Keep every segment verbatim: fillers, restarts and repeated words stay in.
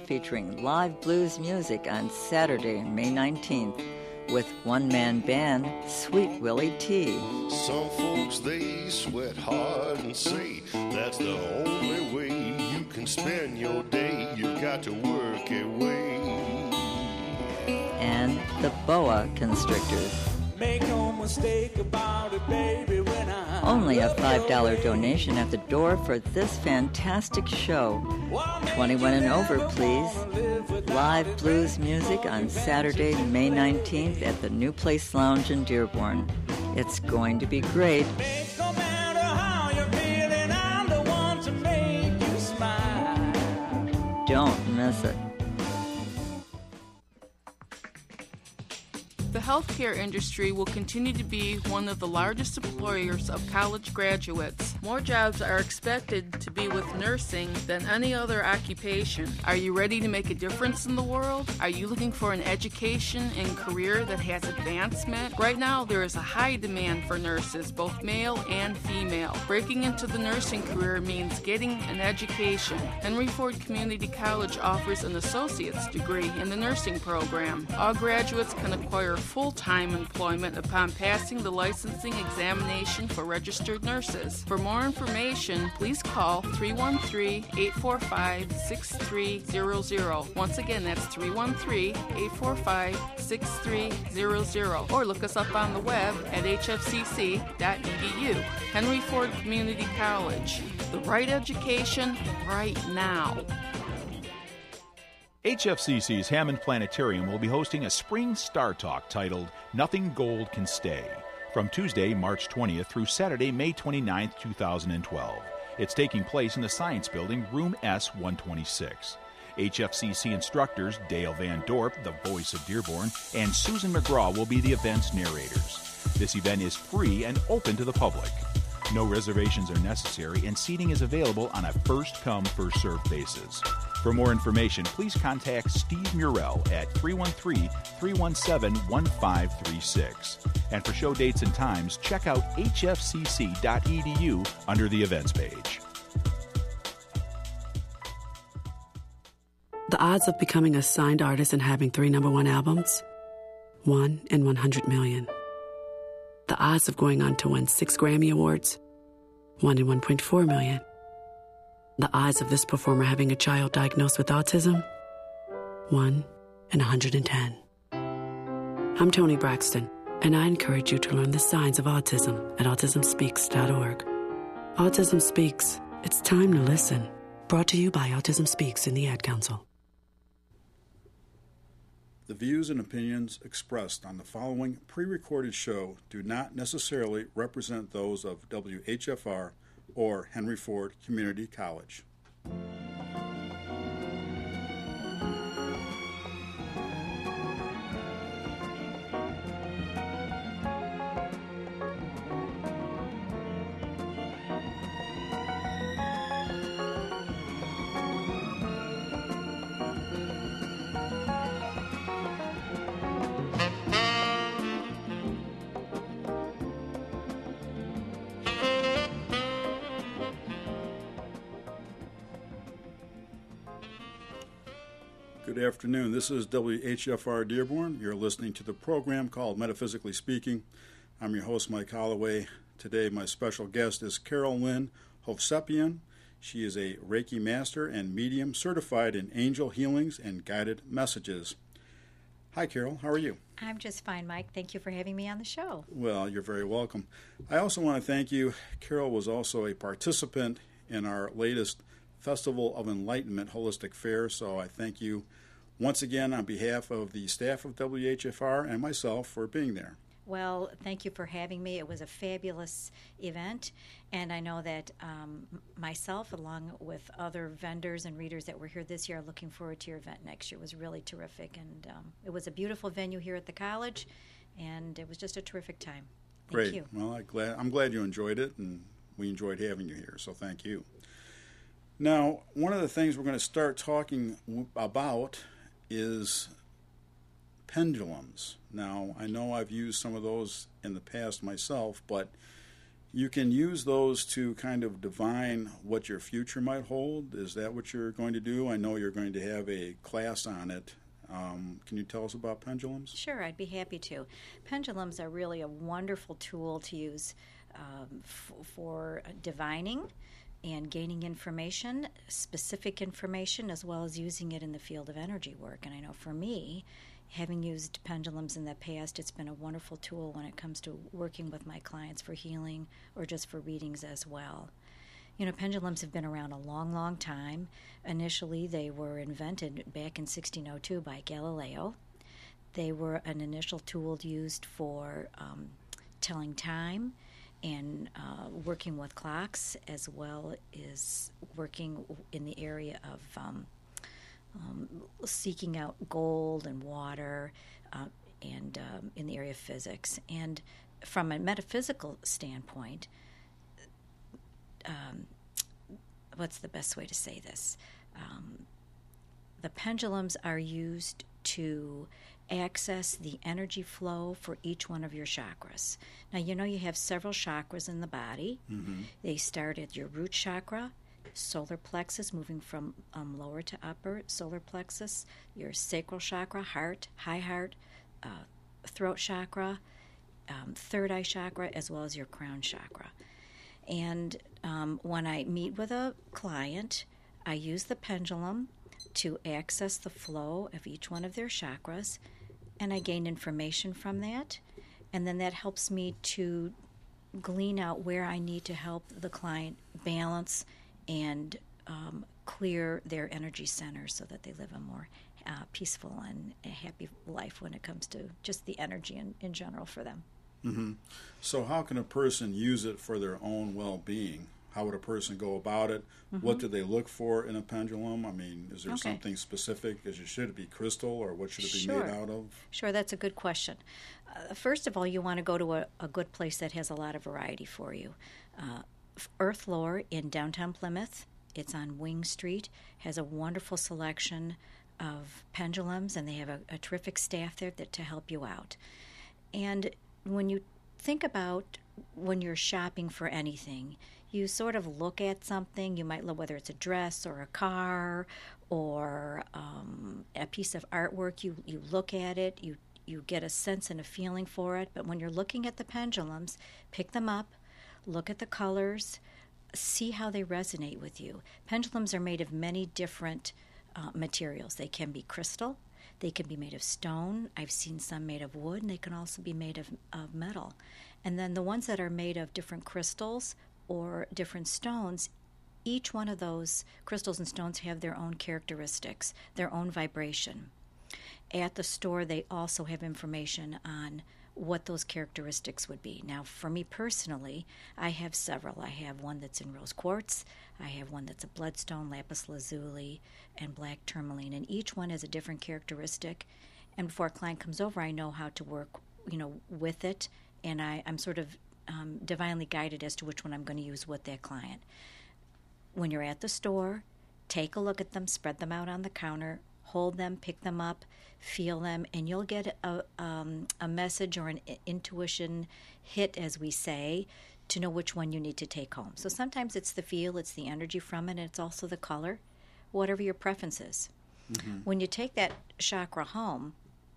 featuring live blues music on Saturday, May nineteenth, with one-man band Sweet Willie T. Some folks, they sweat hard and say that's the only way you can spend your day. You've got to work away. And the Boa Constrictors. Make no mistake about it, baby, when I Only a five dollars donation at the door for this fantastic show. twenty-one and over, please. Live blues music on Saturday, May nineteenth at the New Place Lounge in Dearborn. It's going to be great. no matter how you're feeling, I'm the one to make you smile. Don't miss it. The healthcare industry will continue to be one of the largest employers of college graduates. More jobs are expected to be with nursing than any other occupation. Are you ready to make a difference in the world? Are you looking for an education and career that has advancement? Right now, there is a high demand for nurses, both male and female. Breaking into the nursing career means getting an education. Henry Ford Community College offers an associate's degree in the nursing program. All graduates can acquire full-time employment upon passing the licensing examination for registered nurses. For more information, please call three one three, eight four five, six three zero zero. Once again, that's three one three, eight four five, six three zero zero. Or look us up on the web at h f c c dot e d u. Henry Ford Community College. The right education right now. H F C C's Hammond Planetarium will be hosting a spring Star Talk titled Nothing Gold Can Stay from Tuesday, March twentieth through Saturday, May twenty-ninth, twenty twelve. It's taking place in the Science Building, Room S one twenty-six. H F C C instructors Dale Van Dorp, the voice of Dearborn, and Susan McGraw will be the event's narrators. This event is free and open to the public. No reservations are necessary, and seating is available on a first-come, first-served basis. For more information, please contact Steve Murrell at three one three, three one seven, one five three six. And for show dates and times, check out h f c c dot e d u under the events page. The odds of becoming a signed artist and having three number one albums? One in one hundred million. The odds of going on to win six Grammy Awards? One in one point four million. The odds of this performer having a child diagnosed with autism? One in one hundred ten. I'm Toni Braxton, and I encourage you to learn the signs of autism at autism speaks dot org. Autism Speaks. It's time to listen. Brought to you by Autism Speaks and the Ad Council. The views and opinions expressed on the following pre-recorded show do not necessarily represent those of W H F R or Henry Ford Community College. Good afternoon. This is W H F R Dearborn. You're listening to the program called Metaphysically Speaking. I'm your host, Mike Holloway. Today, my special guest is Carol Lynn Hovsepian. She is a Reiki Master and Medium certified in angel healings and guided messages. Hi, Carol. How are you? I'm just fine, Mike. Thank you for having me on the show. Well, you're very welcome. I also want to thank you. Carol was also a participant in our latest Festival of Enlightenment Holistic Fair, so I thank you once again on behalf of the staff of W H F R and myself for being there. Well, thank you for having me. It was a fabulous event, and I know that um, myself, along with other vendors and readers that were here this year, are looking forward to your event next year. It was really terrific, and um, it was a beautiful venue here at the college, and it was just a terrific time. Thank Great. you. Well, I glad, I'm glad you enjoyed it, and we enjoyed having you here, so thank you. Now, one of the things we're going to start talking w- about is pendulums. Now, I know I've used some of those in the past myself, but You can use those to kind of divine what your future might hold. Is that what you're going to do? I know you're going to have a class on it. Um, can you tell us about pendulums? Sure, I'd be happy to. Pendulums are really a wonderful tool to use um, f- for divining and gaining information, specific information, as well as using it in the field of energy work. And I know for me, having used pendulums in the past, it's been a wonderful tool when it comes to working with my clients for healing or just for readings as well. You know, pendulums have been around a long, long time. Initially, they were invented back in sixteen oh two by Galileo. They were an initial tool used for um, telling time and uh, working with clocks, as well as working in the area of um, um, seeking out gold and water uh, and um, in the area of physics. And from a metaphysical standpoint, Um, what's the best way to say this? Um, the pendulums are used to access the energy flow for each one of your chakras. Now, you know you have several chakras in the body. Mm-hmm. They start at your root chakra, solar plexus, moving from um, lower to upper, solar plexus, your sacral chakra, heart, high heart, uh, throat chakra, um, third eye chakra, as well as your crown chakra. And um, when I meet with a client, I use the pendulum to access the flow of each one of their chakras, and I gain information from that. And then that helps me to glean out where I need to help the client balance and um, clear their energy centers so that they live a more uh, peaceful and a happy life when it comes to just the energy in, in general for them. Mm-hmm. So how can a person use it for their own well-being? How would a person go about it? Mm-hmm. What do they look for in a pendulum? I mean, is there okay. something specific? Is it, should it be crystal, or what should it be sure. made out of? Sure, that's a good question. Uh, first of all, you want to go to a, a good place that has a lot of variety for you. Uh, Earth Lore in downtown Plymouth, it's on Wing Street, has a wonderful selection of pendulums, and they have a, a terrific staff there that, to help you out. And when you think about when you're shopping for anything, you sort of look at something. You might look, whether it's a dress or a car or um, a piece of artwork, you, you look at it, you, you get a sense and a feeling for it. But when you're looking at the pendulums, pick them up, look at the colors, see how they resonate with you. Pendulums are made of many different uh, materials. They can be crystal. They can be made of stone. I've seen some made of wood, and they can also be made of, of metal. And then the ones that are made of different crystals or different stones, each one of those crystals and stones have their own characteristics, their own vibration. At the store, they also have information on what those characteristics would be. Now, for me personally, I have several. I have one that's in rose quartz, I have one that's a bloodstone, lapis lazuli, and black tourmaline, and each one has a different characteristic. And before a client comes over, I know how to work, you know, with it, and I, I'm sort of um, divinely guided as to which one I'm going to use with that client. When you're at the store, take a look at them, spread them out on the counter, hold them, pick them up, feel them, and you'll get a, um, a message or an intuition hit, as we say, to know which one you need to take home. So sometimes it's the feel, it's the energy from it, and it's also the color, whatever your preference is. Mm-hmm. When you take that chakra home,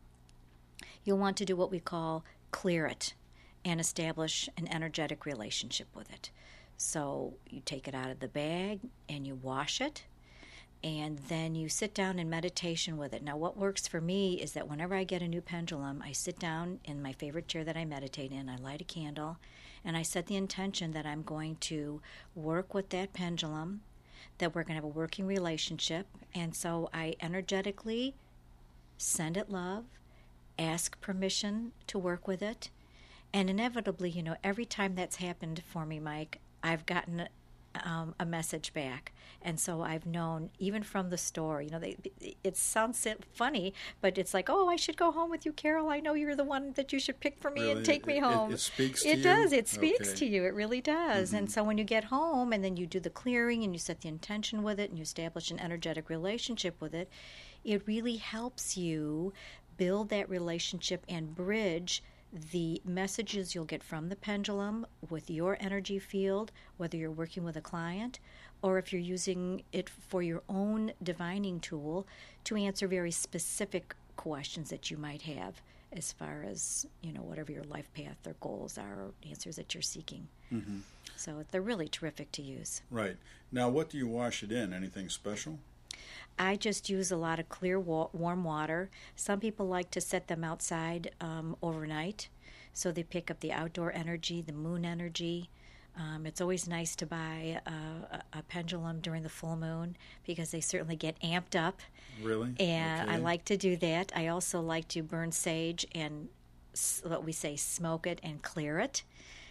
you'll want to do what we call clear it and establish an energetic relationship with it. So you take it out of the bag and you wash it, and then you sit down in meditation with it. Now, what works for me is that whenever I get a new pendulum, I sit down in my favorite chair that I meditate in, I light a candle, and I set the intention that I'm going to work with that pendulum, that we're going to have a working relationship. And so I energetically send it love, ask permission to work with it, and inevitably, you know, every time that's happened for me, Mike, I've gotten Um, a message back. And so I've known, even from the store, you know, they, it sounds funny, but it's like, oh, I should go home with you, Carol. I know you're the one that you should pick for me really? and take me it, home. It, it speaks to it you? does. It speaks okay. to you. It really does. Mm-hmm. And so when you get home and then you do the clearing and you set the intention with it and you establish an energetic relationship with it, it really helps you build that relationship and bridge the messages you'll get from the pendulum with your energy field, whether you're working with a client or if you're using it for your own divining tool to answer very specific questions that you might have as far as, you know, whatever your life path or goals are, or answers that you're seeking. Mm-hmm. So they're really terrific to use. Right. Now, what do you wash it in? Anything special? I just use a lot of clear, wa- warm water. Some people like to set them outside um, overnight, so they pick up the outdoor energy, the moon energy. Um, it's always nice to buy a, a, a pendulum during the full moon because they certainly get amped up. Really? And Okay. I like to do that. I also like to burn sage and s- what we say, smoke it and clear it.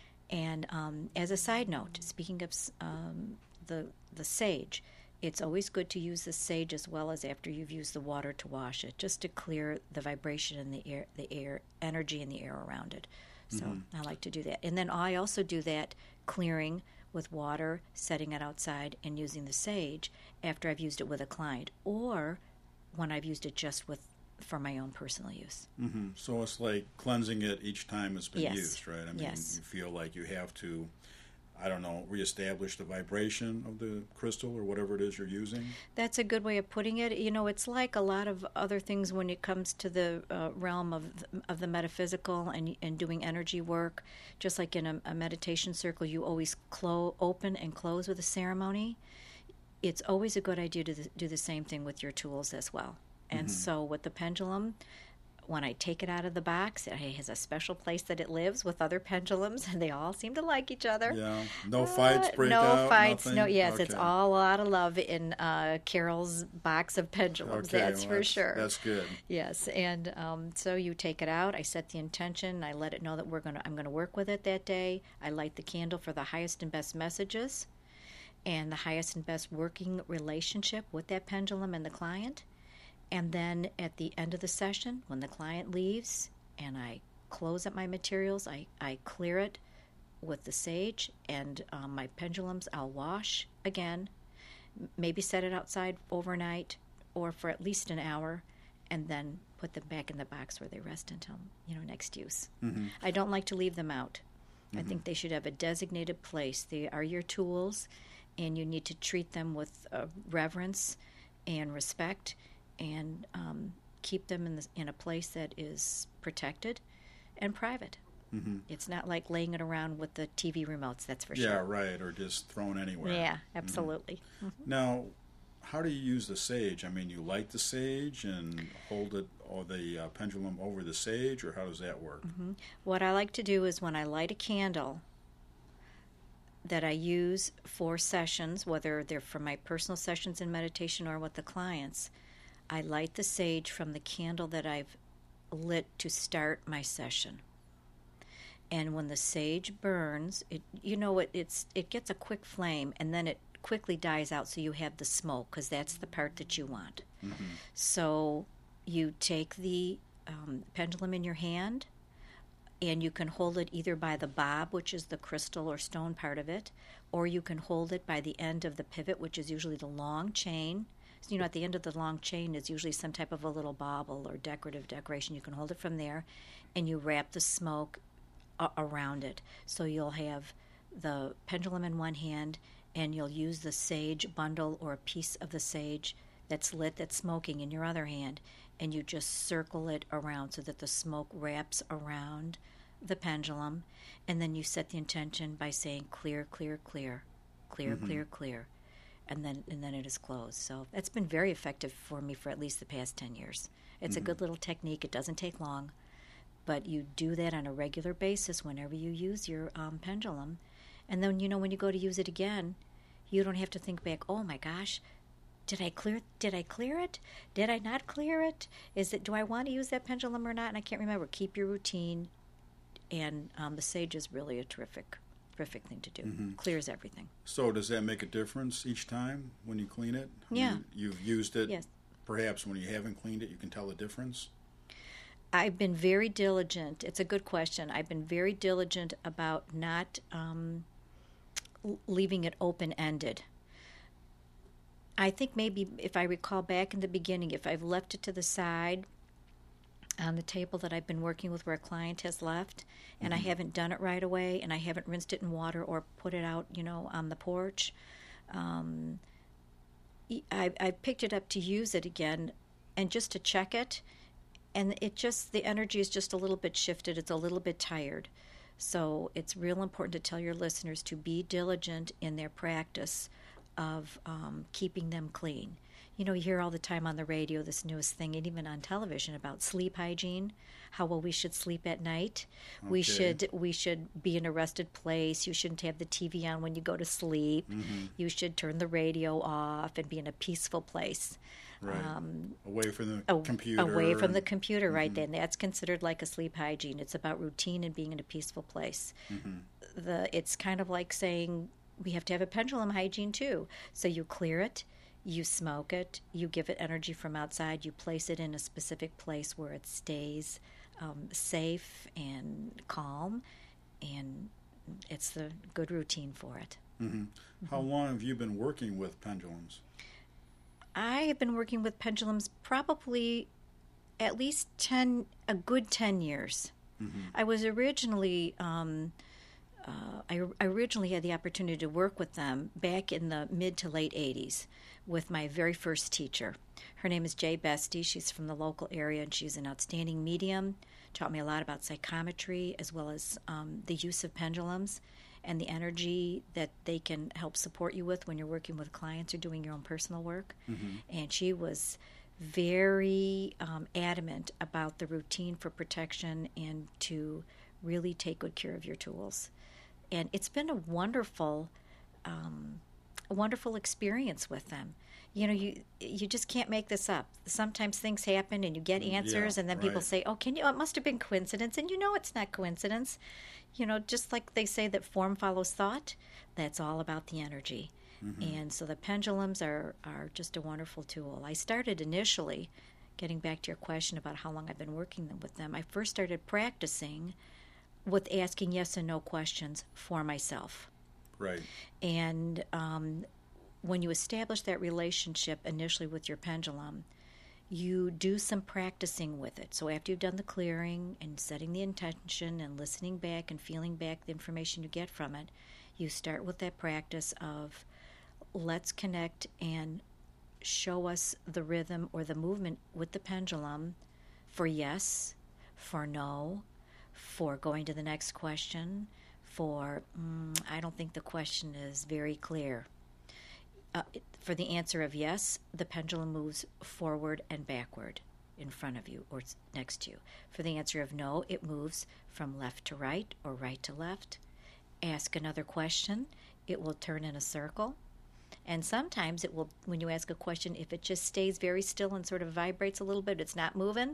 And um, as a side note, speaking of s- um, the the sage, it's always good to use the sage as well as after you've used the water to wash it, just to clear the vibration in the air, the air energy in the air around it. So Mm-hmm. I like to do that. And then I also do that clearing with water, setting it outside, and using the sage after I've used it with a client or when I've used it just with for my own personal use. Mm-hmm. So it's like cleansing it each time it's been Yes. used, right? I mean, Yes. you feel like you have to, I don't know, reestablish the vibration of the crystal or whatever it is you're using. That's a good way of putting it. You know, it's like a lot of other things when it comes to the uh, realm of of the metaphysical and and doing energy work. Just like in a, a meditation circle, you always clo- open and close with a ceremony. It's always a good idea to th- do the same thing with your tools as well. And so with the pendulum, when I take it out of the box, it has a special place that it lives with other pendulums, and they all seem to like each other. Yeah. No fights Uh, break no out? fights. Nothing? No, yes, it's Okay. all a lot of love in uh, Carol's box of pendulums. Okay, that's well, for that's, sure. That's good. Yes, and um, so you take it out. I set the intention. I let it know that we're gonna. I'm gonna work with it that day. I light the candle for the highest and best messages, and the highest and best working relationship with that pendulum and the client. And then at the end of the session, when the client leaves and I close up my materials, I, I clear it with the sage and um, my pendulums I'll wash again, m- maybe set it outside overnight or for at least an hour, and then put them back in the box where they rest until, you know, next use. Mm-hmm. I don't like to leave them out. I think they should have a designated place. They are your tools, and you need to treat them with uh, reverence and respect, and um, keep them in, the, in a place that is protected and private. Mm-hmm. It's not like laying it around with the T V remotes, that's for Yeah, sure. right, or just thrown anywhere. Yeah, absolutely. Now, how do you use the sage? I mean, you light the sage and hold it or the uh, pendulum over the sage, or how does that work? Mm-hmm. What I like to do is when I light a candle that I use for sessions, whether they're for my personal sessions in meditation or with the clients, I light the sage from the candle that I've lit to start my session. And when the sage burns, it you know it it's it gets a quick flame and then it quickly dies out, so you have the smoke because that's the part that you want. Mm-hmm. So you take the um, pendulum in your hand, and you can hold it either by the bob, which is the crystal or stone part of it, or you can hold it by the end of the pivot, which is usually the long chain. So, you know, at the end of the long chain is usually some type of a little bauble or decorative decoration. You can hold it from there, and you wrap the smoke a- around it. So you'll have the pendulum in one hand, and you'll use the sage bundle or a piece of the sage that's lit, that's smoking, in your other hand, and you just circle it around so that the smoke wraps around the pendulum, and then you set the intention by saying clear, clear, clear, clear, Mm-hmm. clear, clear, and then and then it is closed. So that's been very effective for me for at least the past ten years. It's Mm-hmm. a good little technique. It doesn't take long, but you do that on a regular basis whenever you use your um, pendulum, and then you know when you go to use it again, you don't have to think back. Oh my gosh. Did I clear? Did I clear it? Did I not clear it? Is it? Do I want to use that pendulum or not? And I can't remember. Keep your routine, and um, the sage is really a terrific, terrific thing to do. Mm-hmm. Clears everything. So does that make a difference each time when you clean it? Yeah. You, you've used it. Yes. Perhaps when you haven't cleaned it, you can tell the difference. I've been very diligent. It's a good question. I've been very diligent about not um, l- leaving it open-ended. I think maybe if I recall back in the beginning, if I've left it to the side, on the table that I've been working with where a client has left, and Mm-hmm. I haven't done it right away, and I haven't rinsed it in water or put it out, you know, on the porch. Um, I, I picked it up to use it again and just to check it, and it just, the energy is just a little bit shifted. It's a little bit tired. So it's real important to tell your listeners to be diligent in their practice of um, keeping them clean. You know, you hear all the time on the radio this newest thing, and even on television, about sleep hygiene, how well we should sleep at night. We Okay. should we should be in a rested place. You shouldn't have the T V on when you go to sleep. Mm-hmm. You should turn the radio off and be in a peaceful place. Right. Um, away from the a- computer. Away from the and- computer, right then. That's considered like a sleep hygiene. It's about routine and being in a peaceful place. Mm-hmm. The It's kind of like saying we have to have a pendulum hygiene too. So you clear it, you smoke it, you give it energy from outside, you place it in a specific place where it stays um, safe and calm, and it's the good routine for it. Mm-hmm. How long have you been working with pendulums? I have been working with pendulums probably at least ten, a good ten years. Mm-hmm. I was originally, um, uh, I, I originally had the opportunity to work with them back in the mid to late eighties with my very first teacher. Her name is Jay Bestie. She's from the local area, and she's an outstanding medium. Taught me a lot about psychometry as well as um, the use of pendulums and the energy that they can help support you with when you're working with clients or doing your own personal work. Mm-hmm. And she was very um, adamant about the routine for protection and to really take good care of your tools. And it's been a wonderful, um, a wonderful experience with them. You know, you you just can't make this up. Sometimes things happen and you get answers, Yeah, and then people right. say, "Oh, can you? It must have been coincidence," and you know it's not coincidence. You know, just like they say that form follows thought, that's all about the energy. Mm-hmm. And so the pendulums are are just a wonderful tool. I started initially, getting back to your question about how long I've been working them- with them. I first started practicing with asking yes and no questions for myself. Right. And um, when you establish that relationship initially with your pendulum, you do some practicing with it. So after you've done the clearing and setting the intention and listening back and feeling back the information you get from it, you start with that practice of let's connect and show us the rhythm or the movement with the pendulum for yes, for no, for going to the next question, for mm, I don't think the question is very clear. Uh, for the answer of yes, the pendulum moves forward and backward in front of you or next to you. For the answer of no, it moves from left to right or right to left. Ask another question, it will turn in a circle. And sometimes it will, when you ask a question, if it just stays very still and sort of vibrates a little bit, it's not moving,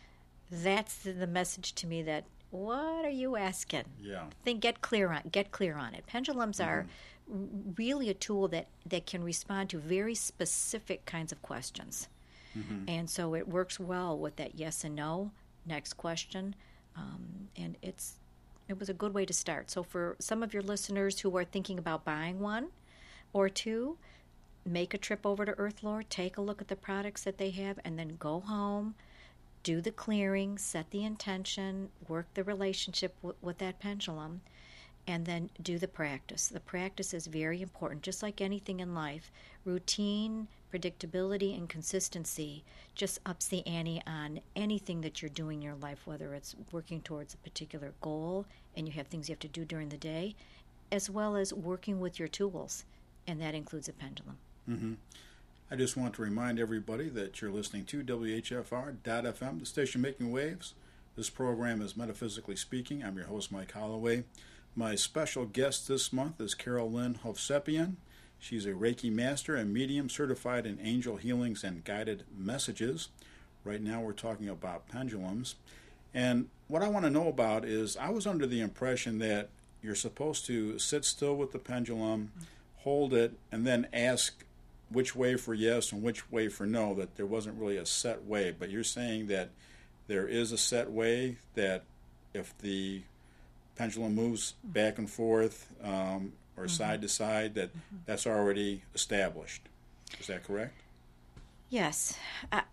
that's the, the message to me that, what are you asking? Yeah. Then get clear on get clear on it. Pendulums Mm-hmm. are r- really a tool that, that can respond to very specific kinds of questions. Mm-hmm. And so it works well with that yes and no, next question. Um, and it's it was a good way to start. So for some of your listeners who are thinking about buying one or two, make a trip over to Earthlore, take a look at the products that they have, and then go home, do the clearing, set the intention, work the relationship w- with that pendulum, and then do the practice. The practice is very important, just like anything in life. Routine, predictability, and consistency just ups the ante on anything that you're doing in your life, whether it's working towards a particular goal and you have things you have to do during the day, as well as working with your tools, and that includes a pendulum. Mm-hmm. I just want to remind everybody that you're listening to W H F R dot F M, the station making waves. This program is Metaphysically Speaking. I'm your host, Mike Holloway. My special guest this month is Carol Lynn Hovsepian. She's a Reiki master and medium certified in angel healings and guided messages. Right now we're talking about pendulums. And what I want to know about is I was under the impression that you're supposed to sit still with the pendulum, hold it, and then ask which way for yes and which way for no, that there wasn't really a set way. But you're saying that there is a set way, that if the pendulum moves back and forth um, or mm-hmm. side to side, that mm-hmm. that's already established. Is that correct? Yes. Uh,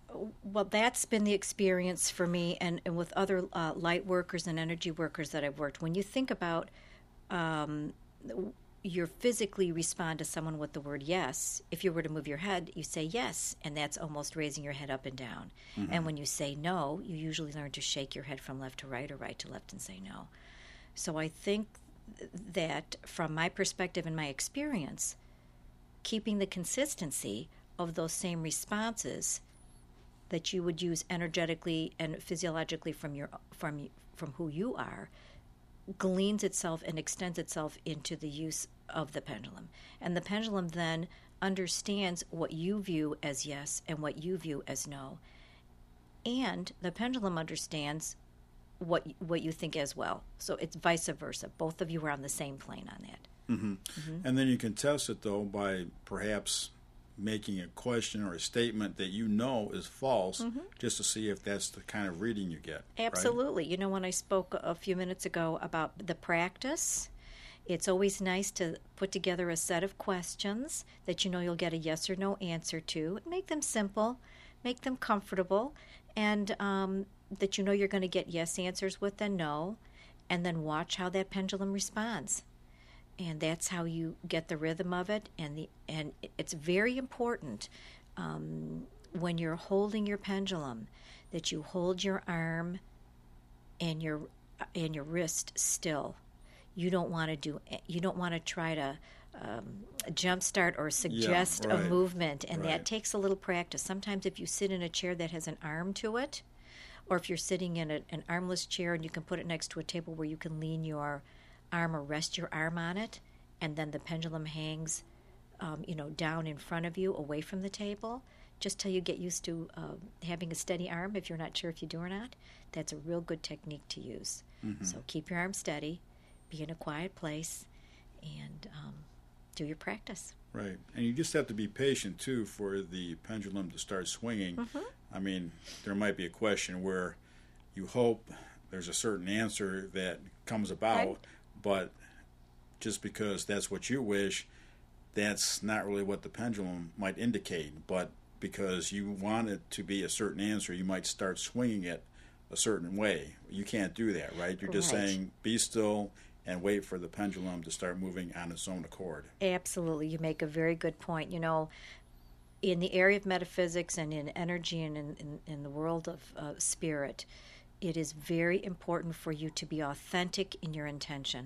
Well, that's been the experience for me and, and with other uh, light workers and energy workers that I've worked. When you think about um, you physically respond to someone with the word yes, if you were to move your head, you say yes, and that's almost raising your head up and down. Mm-hmm. And when you say no, you usually learn to shake your head from left to right or right to left and say no. So I think that from my perspective and my experience, keeping the consistency of those same responses that you would use energetically and physiologically from your from from who you are gleans itself and extends itself into the use of the pendulum. And the pendulum then understands what you view as yes and what you view as no. And the pendulum understands what what you think as well. So it's vice versa. Both of you are on the same plane on that. Mm-hmm. Mm-hmm. And then you can test it, though, by perhaps making a question or a statement that you know is false, mm-hmm. just to see if that's the kind of reading you get. Absolutely. Right? You know, when I spoke a few minutes ago about the practice, it's always nice to put together a set of questions that you know you'll get a yes or no answer to. Make them simple, make them comfortable, and um, that you know you're going to get yes answers with and no, and then watch how that pendulum responds. And that's how you get the rhythm of it. And the and it's very important um, when you're holding your pendulum that you hold your arm and your and your wrist still. You don't want to do. You don't want to try to um, jumpstart or suggest yeah, right. a movement, and right. that takes a little practice. Sometimes, if you sit in a chair that has an arm to it, or if you're sitting in a, an armless chair and you can put it next to a table where you can lean your arm or rest your arm on it, and then the pendulum hangs, um, you know, down in front of you, away from the table, just till you get used to uh, having a steady arm. If you're not sure if you do or not, that's a real good technique to use. Mm-hmm. So keep your arm steady, be in a quiet place, and um, do your practice. Right, and you just have to be patient too for the pendulum to start swinging. Mm-hmm. I mean, there might be a question where you hope there's a certain answer that comes about. Right. But just because that's what you wish, that's not really what the pendulum might indicate. But because you want it to be a certain answer, you might start swinging it a certain way. You can't do that, right? You're just right. saying be still and wait for the pendulum to start moving on its own accord. Absolutely. You make a very good point. You know, in the area of metaphysics and in energy and in, in, in the world of uh, spirit, it is very important for you to be authentic in your intention.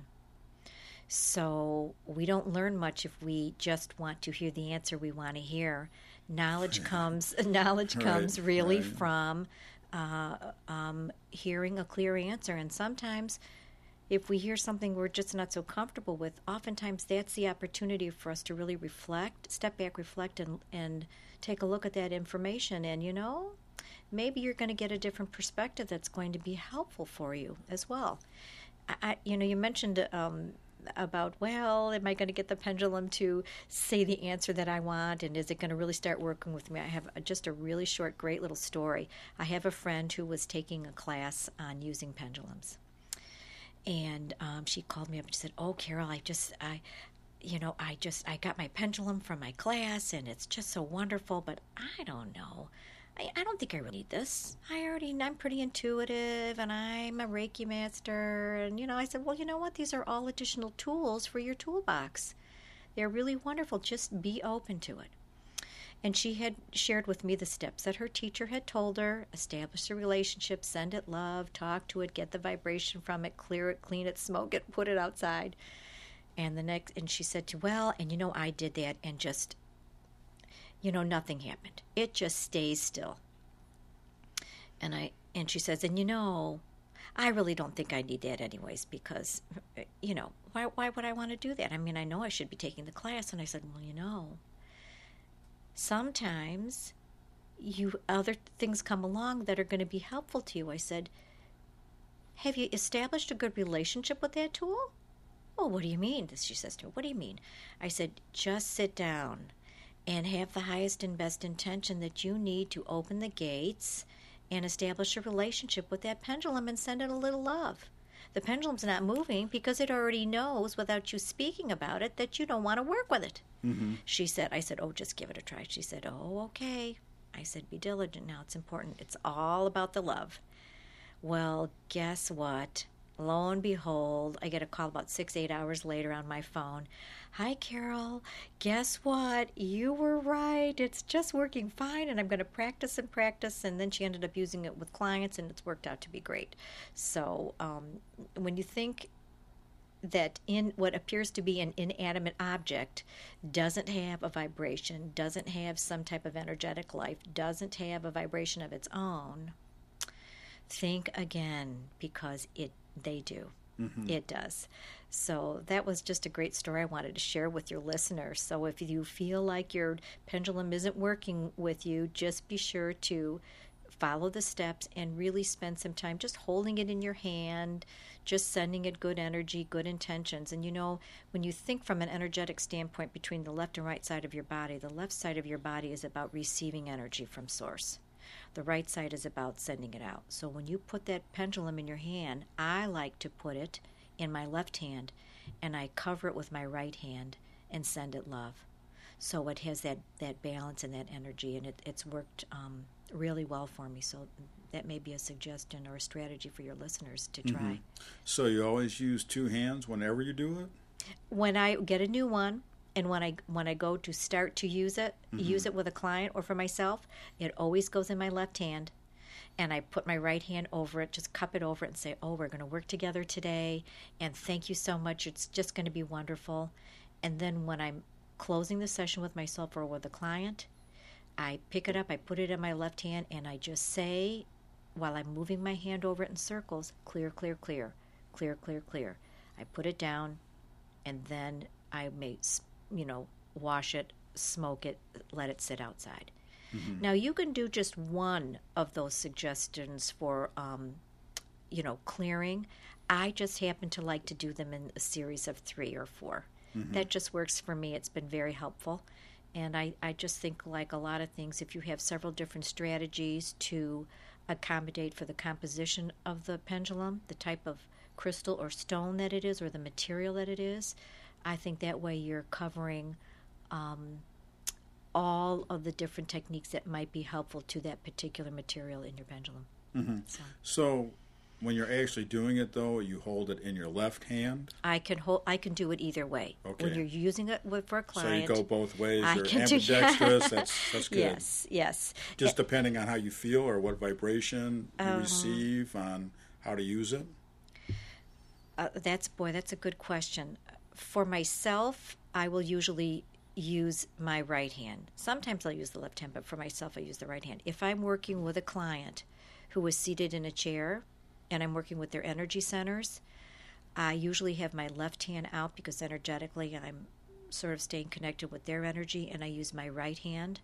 So we don't learn much if we just want to hear the answer we want to hear. Knowledge comes knowledge comes right, really right. from uh, um, hearing a clear answer. And sometimes if we hear something we're just not so comfortable with, oftentimes that's the opportunity for us to really reflect, step back, reflect, and, and take a look at that information. And, you know, maybe you're going to get a different perspective that's going to be helpful for you as well. I, you know, you mentioned um, about, well, am I going to get the pendulum to say the answer that I want, and is it going to really start working with me? I have just a really short, great little story. I have a friend who was taking a class on using pendulums, and um, she called me up and she said, "Oh, Carol, I just, I, you know, I just, I got my pendulum from my class, and it's just so wonderful, but I don't know. I, I don't think I really need this. I already, I'm pretty intuitive, and I'm a Reiki master." And, you know, I said, well, you know what? These are all additional tools for your toolbox. They're really wonderful. Just be open to it. And she had shared with me the steps that her teacher had told her: establish a relationship, send it love, talk to it, get the vibration from it, clear it, clean it, smoke it, put it outside. And the next, and she said to, well, and you know, I did that, and just, you know, nothing happened. It just stays still. And I and she says, and you know, I really don't think I need that anyways, because, you know, why why would I want to do that? I mean, I know I should be taking the class. And I said, well, you know, sometimes you other things come along that are going to be helpful to you. I said, have you established a good relationship with that tool? Well, what do you mean? She says to her, what do you mean? I said, just sit down and have the highest and best intention that you need to open the gates and establish a relationship with that pendulum and send it a little love. The pendulum's not moving because it already knows, without you speaking about it, that you don't want to work with it. Mm-hmm. She said, I said, oh, just give it a try. She said, oh, okay. I said, be diligent now. It's important. It's all about the love. Well, guess what? Lo and behold, I get a call about six, eight hours later on my phone. Hi, Carol. Guess what? You were right. It's just working fine, and I'm going to practice and practice. And then she ended up using it with clients, and it's worked out to be great. So um, when you think that in what appears to be an inanimate object doesn't have a vibration, doesn't have some type of energetic life, doesn't have a vibration of its own, think again, because it they do. Mm-hmm. It does. So that was just a great story I wanted to share with your listeners. So if you feel like your pendulum isn't working with you, just be sure to follow the steps and really spend some time just holding it in your hand, just sending it good energy, good intentions. And you know, when you think from an energetic standpoint between the left and right side of your body, the left side of your body is about receiving energy from source. The right side is about sending it out. So when you put that pendulum in your hand, I like to put it in my left hand, and I cover it with my right hand and send it love. So it has that, that balance and that energy, and it, it's worked um, really well for me. So that may be a suggestion or a strategy for your listeners to try. Mm-hmm. So you always use two hands whenever you do it? When I get a new one, and when I when I go to start to use it, mm-hmm. use it with a client or for myself, it always goes in my left hand. And I put my right hand over it, just cup it over it and say, oh, we're going to work together today, and thank you so much. It's just going to be wonderful. And then when I'm closing the session with myself or with a client, I pick it up, I put it in my left hand, and I just say, while I'm moving my hand over it in circles, clear, clear, clear, clear, clear, clear. I put it down, and then I may, you know, wash it, smoke it, let it sit outside. Mm-hmm. Now, you can do just one of those suggestions for, um, you know, clearing. I just happen to like to do them in a series of three or four. Mm-hmm. That just works for me. It's been very helpful. And I, I just think, like a lot of things, if you have several different strategies to accommodate for the composition of the pendulum, the type of crystal or stone that it is, or the material that it is, I think that way you're covering um, all of the different techniques that might be helpful to that particular material in your pendulum. Mm-hmm. So. so when you're actually doing it, though, you hold it in your left hand? I can hold. I can do it either way. Okay. When you're using it with, for a client. So you go both ways. I You're can ambidextrous. Do, that's, that's good. Yes, yes. Just uh, depending on how you feel or what vibration you uh, receive on how to use it? Uh, that's, boy, that's a good question. For myself, I will usually use my right hand. Sometimes I'll use the left hand, but for myself, I use the right hand. If I'm working with a client who is seated in a chair and I'm working with their energy centers, I usually have my left hand out because energetically I'm sort of staying connected with their energy, and I use my right hand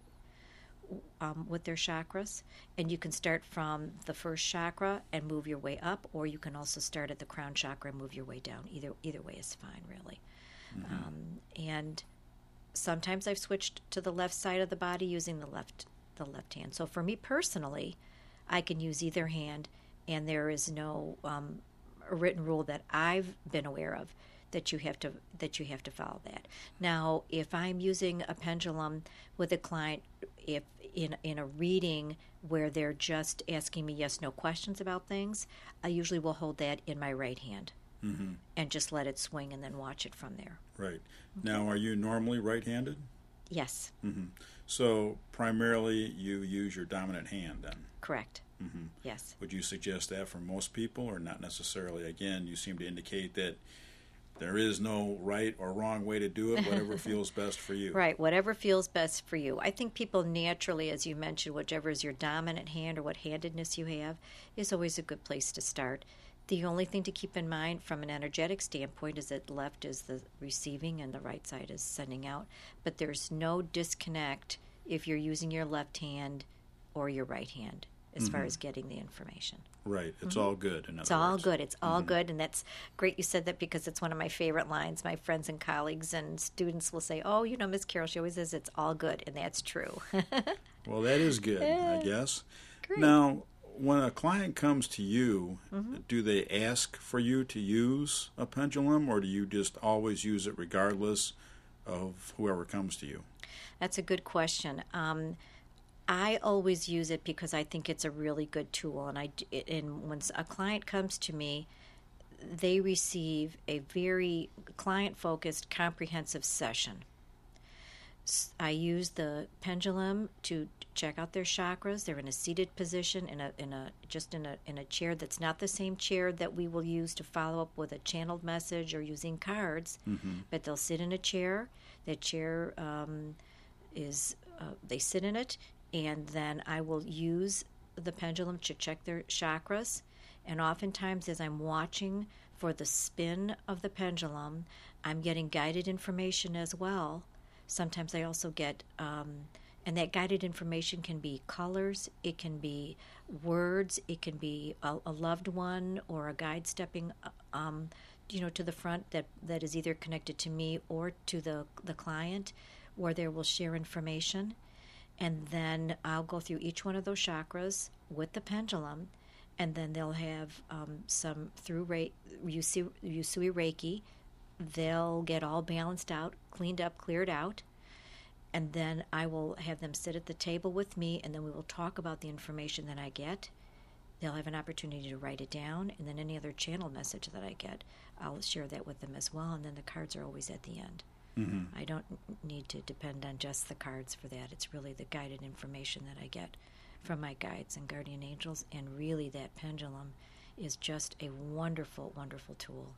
um, with their chakras. And you can start from the first chakra and move your way up, or you can also start at the crown chakra and move your way down. Either either way is fine, really. Mm-hmm. Um, and sometimes I've switched to the left side of the body using the left the left hand. So for me personally, I can use either hand, and there is no um, written rule that I've been aware of that you have to that you have to follow that. Now, if I'm using a pendulum with a client, if in in a reading where they're just asking me yes no questions about things, I usually will hold that in my right hand. Mm-hmm. And just let it swing and then watch it from there. Right. Now, are you normally right-handed? Yes. Mm-hmm. So primarily you use your dominant hand then? Correct. Mm-hmm. Yes. Would you suggest that for most people or not necessarily? Again, you seem to indicate that there is no right or wrong way to do it, whatever feels best for you. Right, whatever feels best for you. I think people naturally, as you mentioned, whichever is your dominant hand or what handedness you have is always a good place to start. The only thing to keep in mind from an energetic standpoint is that left is the receiving and the right side is sending out. But there's no disconnect if you're using your left hand or your right hand as mm-hmm. far as getting the information. Right. It's mm-hmm. all good. In other it's all words. good. It's all mm-hmm. good. And that's great you said that, because it's one of my favorite lines. My friends and colleagues and students will say, oh, you know, Miss Carol, she always says it's all good. And that's true. Well, that is good, I guess. Great. Now, when a client comes to you, mm-hmm. do they ask for you to use a pendulum, or do you just always use it regardless of whoever comes to you? That's a good question. Um, I always use it because I think it's a really good tool. And I d- and when a client comes to me, they receive a very client-focused, comprehensive session. S- I use the pendulum to check out their chakras. They're in a seated position, in a in a just in a in a chair that's not the same chair that we will use to follow up with a channeled message or using cards. Mm-hmm. But they'll sit in a chair. That chair um, is uh, they sit in it, and then I will use the pendulum to check their chakras. And oftentimes, as I'm watching for the spin of the pendulum, I'm getting guided information as well. Sometimes I also get, um, and that guided information can be colors, it can be words, it can be a, a loved one or a guide stepping, um, you know, to the front that, that is either connected to me or to the the client, where they will share information. And then I'll go through each one of those chakras with the pendulum. And then they'll have um, some through Re- Usui, Usui Reiki. They'll get all balanced out, cleaned up, cleared out. And then I will have them sit at the table with me, and then we will talk about the information that I get. They'll have an opportunity to write it down, and then any other channel message that I get, I'll share that with them as well. And then the cards are always at the end. Mm-hmm. I don't need to depend on just the cards for that. It's really the guided information that I get from my guides and guardian angels, and really that pendulum is just a wonderful, wonderful tool,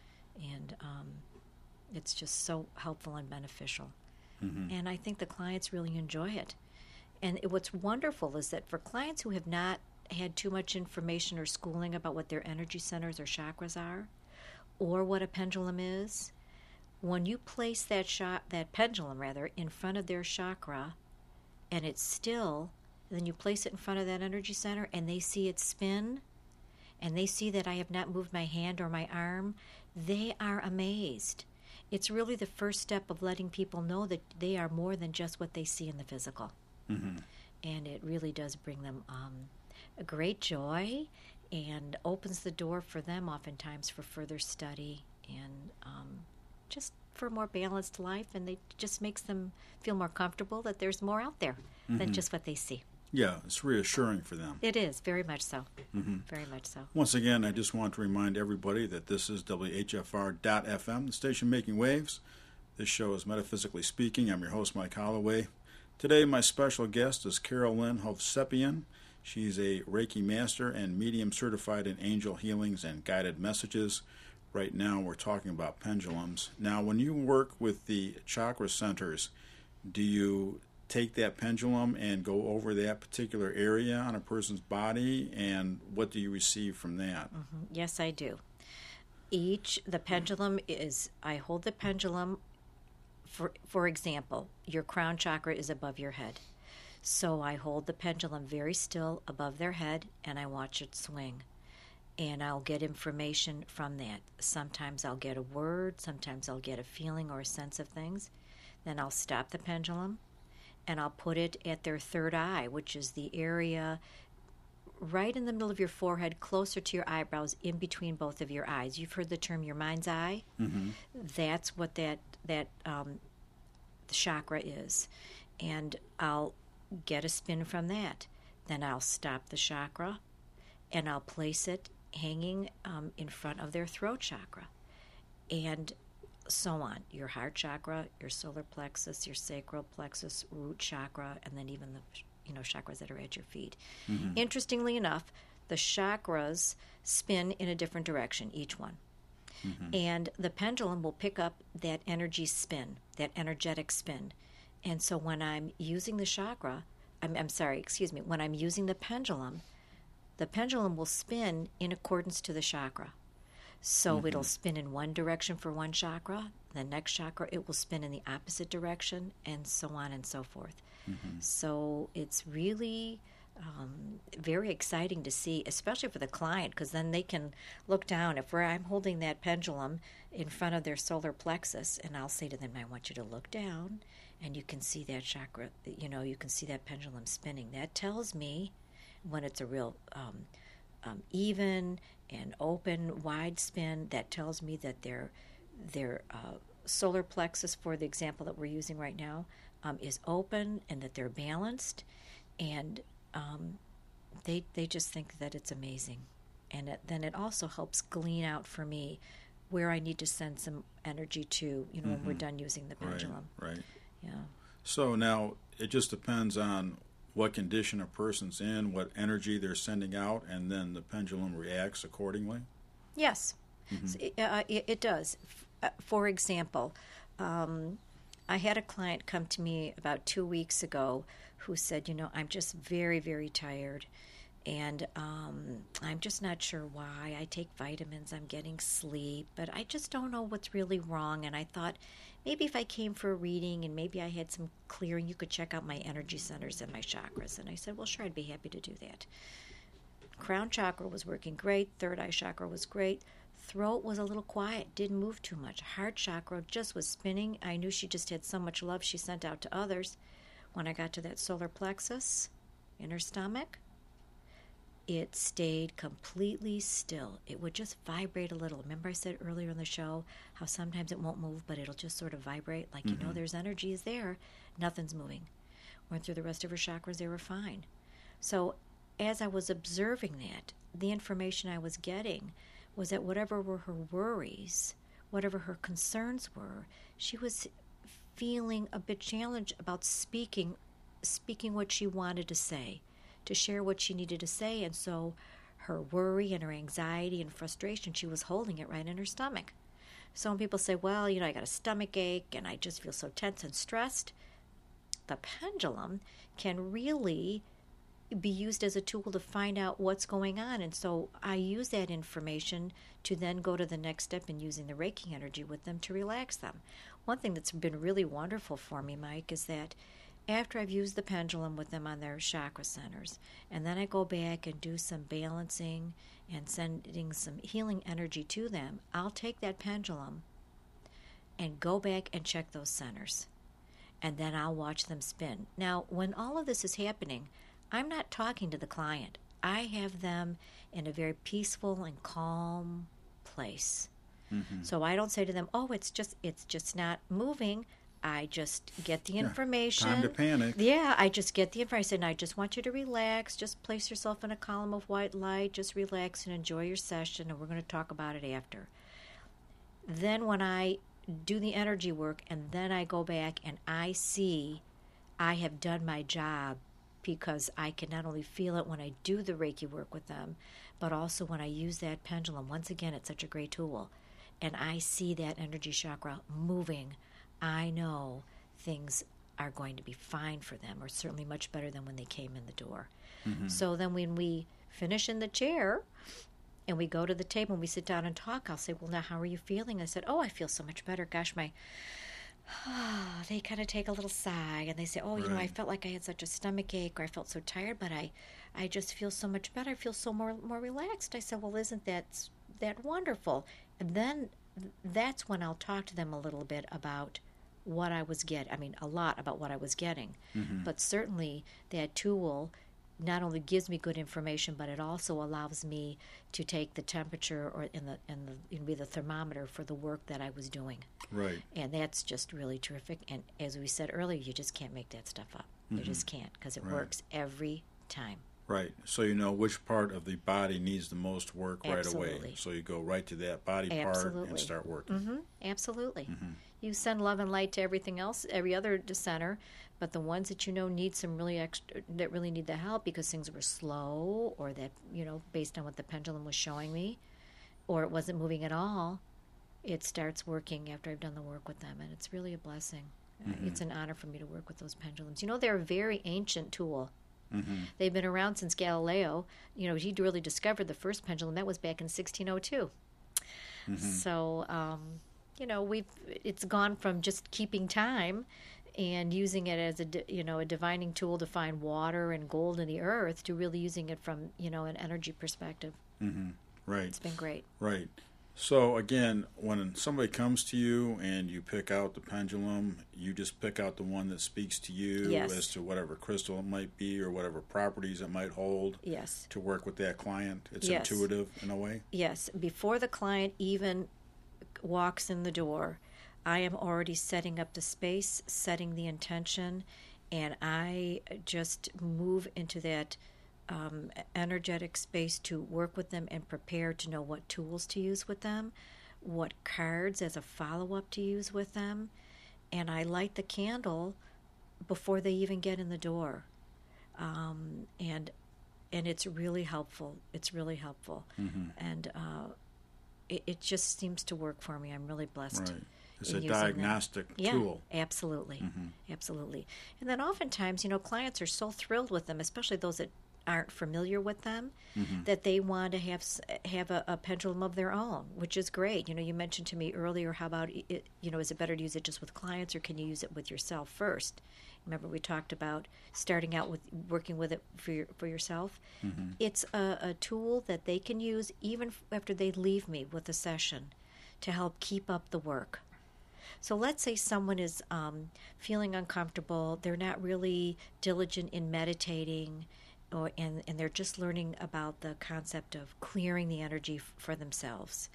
and um, it's just so helpful and beneficial. Mm-hmm. And I think the clients really enjoy it. And it, what's wonderful is that for clients who have not had too much information or schooling about what their energy centers or chakras are, or what a pendulum is, when you place that sha- that pendulum rather in front of their chakra, and it's still, then you place it in front of that energy center, and they see it spin, and they see that I have not moved my hand or my arm, they are amazed. It's really the first step of letting people know that they are more than just what they see in the physical. Mm-hmm. And it really does bring them um, a great joy, and opens the door for them oftentimes for further study and um, just for a more balanced life, and it just makes them feel more comfortable that there's more out there mm-hmm. than just what they see. Yeah, it's reassuring for them. It is, very much so. Mm-hmm. Very much so. Once again, I just want to remind everybody that this is W H F R dot F M, the station making waves. This show is Metaphysically Speaking. I'm your host, Mike Holloway. Today, my special guest is Carol Lynn Hovsepian. She's a Reiki master and medium certified in angel healings and guided messages. Right now, we're talking about pendulums. Now, when you work with the chakra centers, do you take that pendulum and go over that particular area on a person's body, and what do you receive from that? Mm-hmm. Yes, I do. Each, the pendulum is, I hold the pendulum, for, for example, your crown chakra is above your head. So I hold the pendulum very still above their head, and I watch it swing. And I'll get information from that. Sometimes I'll get a word, sometimes I'll get a feeling or a sense of things. Then I'll stop the pendulum, and I'll put it at their third eye, which is the area right in the middle of your forehead, closer to your eyebrows, in between both of your eyes. You've heard the term your mind's eye? Mm-hmm. That's what that, that um, chakra is. And I'll get a spin from that. Then I'll stop the chakra, and I'll place it hanging um, in front of their throat chakra. And so on. Your heart chakra, your solar plexus, your sacral plexus, root chakra, and then even the you know chakras that are at your feet. Mm-hmm. Interestingly enough, the chakras spin in a different direction, each one. Mm-hmm. And the pendulum will pick up that energy spin, that energetic spin. And so when I'm using the chakra, I'm, I'm sorry, excuse me, when I'm using the pendulum, the pendulum will spin in accordance to the chakra. So mm-hmm. it'll spin in one direction for one chakra, the next chakra it will spin in the opposite direction, and so on and so forth. Mm-hmm. So it's really um, very exciting to see, especially for the client, because then they can look down. If we're, I'm holding that pendulum in front of their solar plexus, and I'll say to them, I want you to look down, and you can see that chakra, you know, you can see that pendulum spinning. That tells me when it's a real um, um, even and open, wide spin, that tells me that their their uh, solar plexus, for the example that we're using right now, um, is open and that they're balanced. and um, they they just think that it's amazing. And it, then it also helps glean out for me where I need to send some energy to, you know, mm-hmm. when we're done using the pendulum. Right, right. Yeah. So now it just depends on what condition a person's in, what energy they're sending out, and then the pendulum reacts accordingly? Yes, Mm-hmm. so it, uh, it, it does. F- For example, um, I had a client come to me about two weeks ago who said, you know, I'm just very, very tired. And um, I'm just not sure why. I take vitamins, I'm getting sleep, but I just don't know what's really wrong. And I thought maybe if I came for a reading and maybe I had some clearing, you could check out my energy centers and my chakras. And I said, well, sure, I'd be happy to do that. Crown chakra was working great. Third eye chakra was great. Throat was a little quiet, didn't move too much. Heart chakra just was spinning. I knew she just had so much love she sent out to others. When I got to that solar plexus in her stomach, it stayed completely still. It would just vibrate a little. Remember I said earlier in the show how sometimes it won't move, but it'll just sort of vibrate like, mm-hmm. you know, there's energy is there. Nothing's moving. Went through the rest of her chakras, they were fine. So as I was observing that, the information I was getting was that whatever were her worries, whatever her concerns were, she was feeling a bit challenged about speaking, speaking what she wanted to say, to share what she needed to say. And so her worry and her anxiety and frustration, she was holding it right in her stomach. So when people say, well, you know, I got a stomach ache and I just feel so tense and stressed, the pendulum can really be used as a tool to find out what's going on. And so I use that information to then go to the next step in using the Reiki energy with them to relax them. One thing that's been really wonderful for me, Mike, is that after I've used the pendulum with them on their chakra centers, and then I go back and do some balancing and sending some healing energy to them, I'll take that pendulum and go back and check those centers. And then I'll watch them spin. Now, when all of this is happening, I'm not talking to the client. I have them in a very peaceful and calm place. Mm-hmm. So I don't say to them, oh, it's just it's just not moving. I just get the information. Yeah, time to panic. Yeah, I just get the information. I just want you to relax. Just place yourself in a column of white light. Just relax and enjoy your session, and we're going to talk about it after. Then when I do the energy work, and then I go back and I see I have done my job, because I can not only feel it when I do the Reiki work with them, but also when I use that pendulum. Once again, it's such a great tool. And I see that energy chakra moving. I know things are going to be fine for them, or certainly much better than when they came in the door. Mm-hmm. So then when we finish in the chair and we go to the table and we sit down and talk, I'll say, well, now how are you feeling? I said, oh, I feel so much better. Gosh, my... they kind of take a little sigh and they say, oh, you right. know, I felt like I had such a stomach ache, or I felt so tired, but I, I just feel so much better. I feel so more more relaxed. I said, well, isn't that that wonderful? And then that's when I'll talk to them a little bit about what I was getting. I mean, a lot about what I was getting. Mm-hmm. But certainly that tool not only gives me good information, but it also allows me to take the temperature or in the in the in be the thermometer for the work that I was doing. Right. And that's just really terrific. And as we said earlier, you just can't make that stuff up. Mm-hmm. You just can't, because it right. works every time. Right. So you know which part of the body needs the most work Absolutely. right away. So you go right to that body Absolutely. part and start working. Mm-hmm. Absolutely. Mm-hmm. You send love and light to everything else, every other center, but the ones that you know need some really extra, that really need the help because things were slow, or that, you know, based on what the pendulum was showing me, or it wasn't moving at all, it starts working after I've done the work with them, and it's really a blessing. Mm-hmm. It's an honor for me to work with those pendulums. You know, they're a very ancient tool. Mm-hmm. They've been around since Galileo. You know, he really discovered the first pendulum. That was back in sixteen oh two. Mm-hmm. So, um, you know, we've it's gone from just keeping time and using it as a, you know, a divining tool to find water and gold in the earth, to really using it from, you know, an energy perspective. Mm-hmm. Right. It's been great. Right. So, again, when somebody comes to you and you pick out the pendulum, you just pick out the one that speaks to you yes. as to whatever crystal it might be or whatever properties it might hold yes. to work with that client. It's yes. intuitive in a way? Yes. Before the client even walks in the door, I am already setting up the space, setting the intention, and I just move into that um, energetic space to work with them and prepare to know what tools to use with them, what cards as a follow-up to use with them, and I light the candle before they even get in the door. Um, and and it's really helpful. It's really helpful. Mm-hmm. And uh, it, it just seems to work for me. I'm really blessed. Right. It's a diagnostic yeah, tool. Absolutely. Mm-hmm. Absolutely. And then oftentimes, you know, clients are so thrilled with them, especially those that aren't familiar with them, mm-hmm. that they want to have have a, a pendulum of their own, which is great. You know, you mentioned to me earlier, how about it, you know, is it better to use it just with clients, or can you use it with yourself first? Remember, we talked about starting out with working with it for your, for yourself. Mm-hmm. It's a, a tool that they can use even after they leave me with a session to help keep up the work. So let's say someone is um, feeling uncomfortable, they're not really diligent in meditating, or and, and they're just learning about the concept of clearing the energy f- for themselves.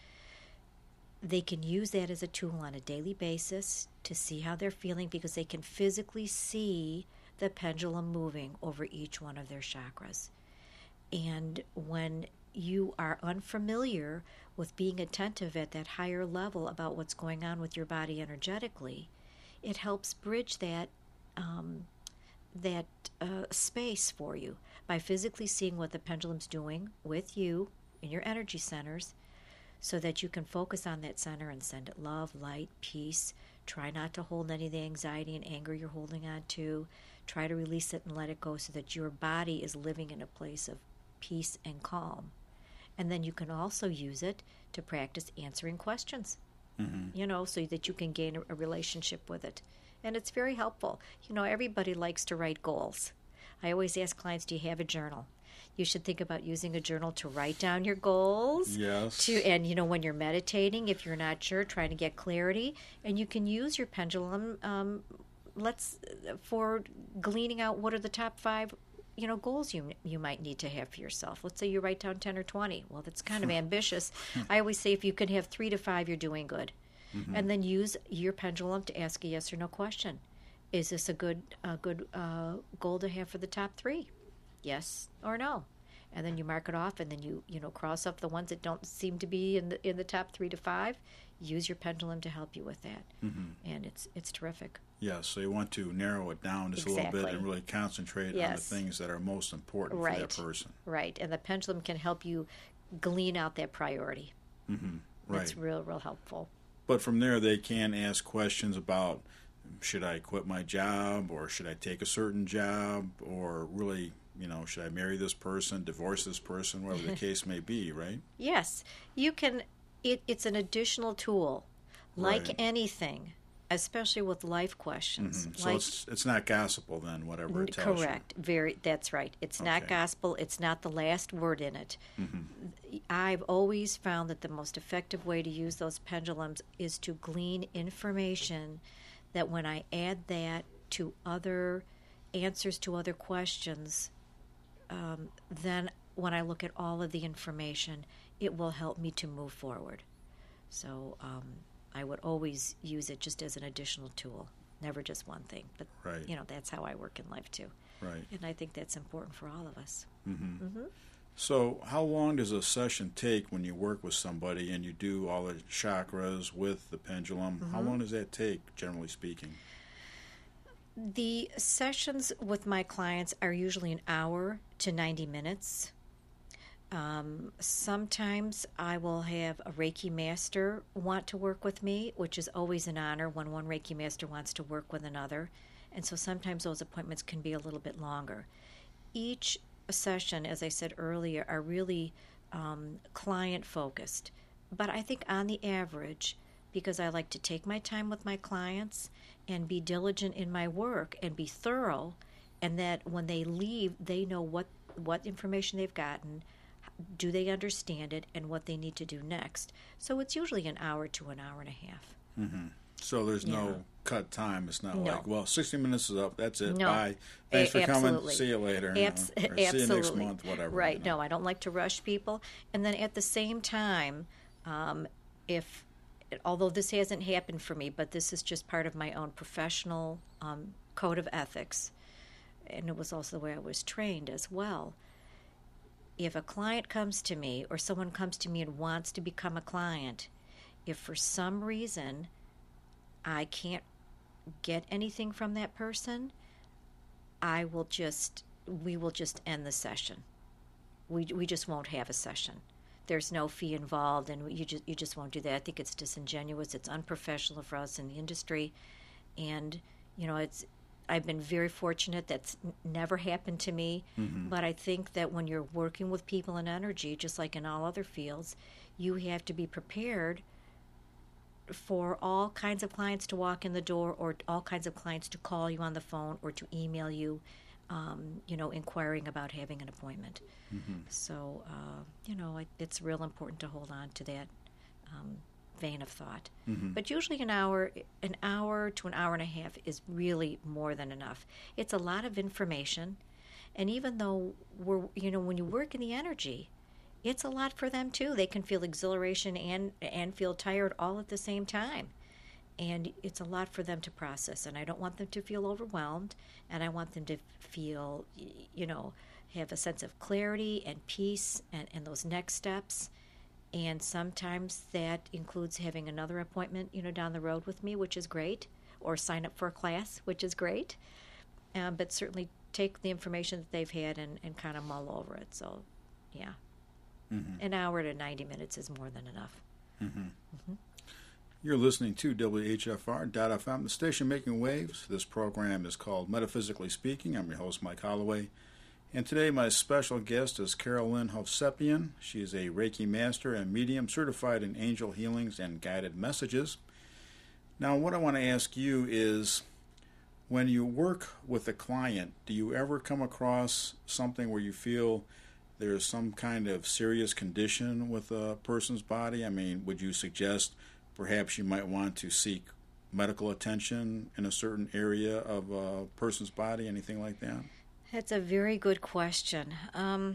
They can use that as a tool on a daily basis to see how they're feeling, because they can physically see the pendulum moving over each one of their chakras. And when you are unfamiliar with being attentive at that higher level about what's going on with your body energetically, it helps bridge that um, that uh, space for you by physically seeing what the pendulum's doing with you in your energy centers, so that you can focus on that center and send it love, light, peace. Try not to hold any of the anxiety and anger you're holding on to. Try to release it and let it go, so that your body is living in a place of peace and calm. And then you can also use it to practice answering questions, mm-hmm. you know, so that you can gain a, a relationship with it. And it's very helpful. You know, everybody likes to write goals. I always ask clients, do you have a journal? You should think about using a journal to write down your goals. Yes. To, and, you know, when you're meditating, if you're not sure, trying to get clarity. And you can use your pendulum um, let's for gleaning out what are the top five, you know, goals you you might need to have for yourself. Let's say you write down ten or twenty. Well, that's kind of ambitious. I always say if you can have three to five, you're doing good. Mm-hmm. And then use your pendulum to ask a yes or no question. Is this a good a good uh, goal to have for the top three? Yes or no? And then you mark it off, and then you you know cross up the ones that don't seem to be in the in the top three to five. Use your pendulum to help you with that, mm-hmm. and it's it's terrific. Yeah, so you want to narrow it down just exactly. a little bit and really concentrate yes. on the things that are most important right. for that person. Right, and the pendulum can help you glean out that priority. Mm-hmm. Right, that's real real helpful. But from there, they can ask questions about, should I quit my job, or should I take a certain job, or really, you know, should I marry this person, divorce this person, whatever the case may be, right? Yes. You can, it, it's an additional tool, like right. anything, especially with life questions. Mm-hmm. So like, it's it's not gospel then, whatever it tells correct. you. Very, that's right. It's okay. not gospel. It's not the last word in it. Mm-hmm. I've always found that the most effective way to use those pendulums is to glean information that when I add that to other answers to other questions, um, then when I look at all of the information, it will help me to move forward. So um, I would always use it just as an additional tool, never just one thing. But, right. you know, that's how I work in life, too. Right. And I think that's important for all of us. Mm-hmm. Mm-hmm. So how long does a session take when you work with somebody and you do all the chakras with the pendulum? Mm-hmm. How long does that take, generally speaking? The sessions with my clients are usually an hour to ninety minutes. Um, sometimes I will have a Reiki master want to work with me, which is always an honor when one Reiki master wants to work with another. And so sometimes those appointments can be a little bit longer. Each session, as I said earlier, are really um, client-focused. But I think on the average, because I like to take my time with my clients and be diligent in my work and be thorough, and that when they leave, they know what, what information they've gotten, do they understand it, and what they need to do next. So it's usually an hour to an hour and a half. Mm-hmm. So there's yeah. no cut time. It's not no. like, well, sixty minutes is up. That's it. No. Bye. Thanks a- for coming. absolutely. See you later. Abs- you know, or absolutely. see you next month, whatever. Right. You know. No, I don't like to rush people. And then at the same time, um, if, although this hasn't happened for me, but this is just part of my own professional um, code of ethics, and it was also the way I was trained as well. If a client comes to me or someone comes to me and wants to become a client, if for some reason I can't get anything from that person, I will just, we will just end the session. We we just won't have a session. There's no fee involved, and you just you just won't do that. I think it's disingenuous. It's unprofessional for us in the industry, and you know, it's. I've been very fortunate. That's n- never happened to me. Mm-hmm. But I think that when you're working with people in energy, just like in all other fields, you have to be prepared for all kinds of clients to walk in the door, or all kinds of clients to call you on the phone or to email you, um, you know, inquiring about having an appointment. Mm-hmm. So, uh, you know, it, it's real important to hold on to that um, vein of thought. Mm-hmm. But usually an hour, an hour to an hour and a half is really more than enough. It's a lot of information, and even though we're, you know, when you work in the energy, it's a lot for them too. They can feel exhilaration and and feel tired all at the same time. And it's a lot for them to process. And I don't want them to feel overwhelmed. And I want them to feel, you know, have a sense of clarity and peace and, and those next steps. And sometimes that includes having another appointment, you know, down the road with me, which is great. Or sign up for a class, which is great. Um, but certainly take the information that they've had and, and kind of mull over it. So, yeah. Mm-hmm. An hour to ninety minutes is more than enough. Mm-hmm. Mm-hmm. You're listening to W H F R dot F M, the station making waves. This program is called Metaphysically Speaking. I'm your host, Mike Holloway. And today my special guest is Carol Lynn Hovsepian. She is a Reiki master and medium certified in angel healings and guided messages. Now, what I want to ask you is, when you work with a client, do you ever come across something where you feel there's some kind of serious condition with a person's body? I mean, would you suggest perhaps you might want to seek medical attention in a certain area of a person's body, anything like that? That's a very good question. Um,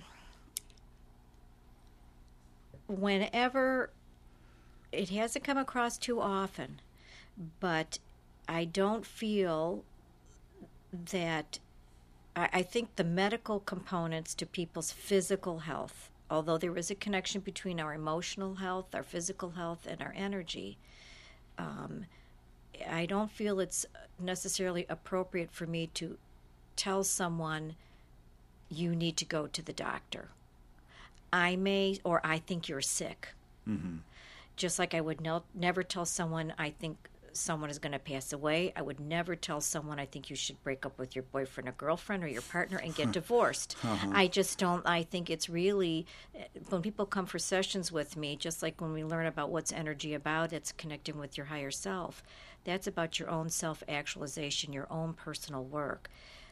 whenever, it hasn't come across too often, but I don't feel that I think the medical components to people's physical health, although there is a connection between our emotional health, our physical health, and our energy, um, I don't feel it's necessarily appropriate for me to tell someone, you need to go to the doctor. I may, or I think you're sick. Mm-hmm. Just like I would no, never tell someone, I think someone is going to pass away. I would never tell someone, I think you should break up with your boyfriend or girlfriend or your partner and get divorced. Uh-huh. I just don't, I think it's really, when people come for sessions with me, just like when we learn about what's energy about, it's connecting with your higher self. That's about your own self-actualization, your own personal work.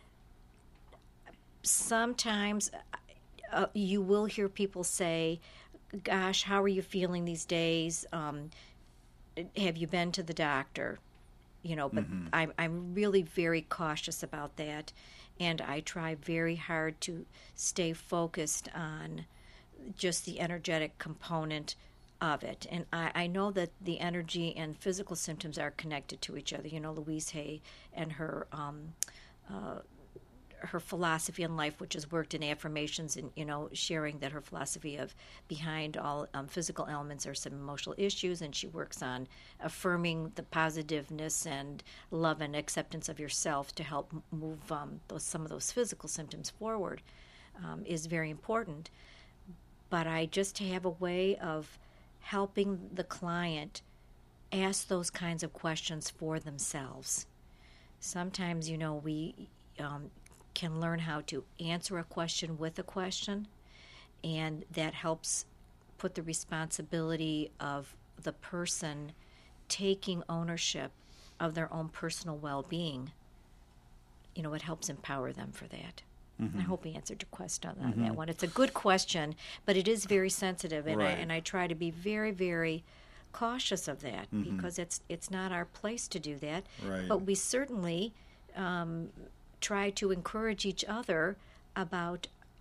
Sometimes uh, you will hear people say, gosh, how are you feeling these days? Um, have you been to the doctor? You know, but mm-hmm. I'm I'm really very cautious about that, and I try very hard to stay focused on just the energetic component of it. And I, I know that the energy and physical symptoms are connected to each other. You know, Louise Hay and her um, uh, her philosophy in life, which has worked in affirmations and, you know, sharing that her philosophy of behind all um, physical ailments are some emotional issues, and she works on affirming the positiveness and love and acceptance of yourself to help move um, those some of those physical symptoms forward, um, is very important. But I just have a way of helping the client ask those kinds of questions for themselves. Sometimes, you know, we um, can learn how to answer a question with a question, and that helps put the responsibility of the person taking ownership of their own personal well-being. You know, it helps empower them for that. Mm-hmm. I hope he answered your question on mm-hmm. that one. It's a good question, but it is very sensitive, and, right. I, and I try to be very, very cautious of that, mm-hmm. because it's it's not our place to do that. Right. But we certainly um, try to encourage each other about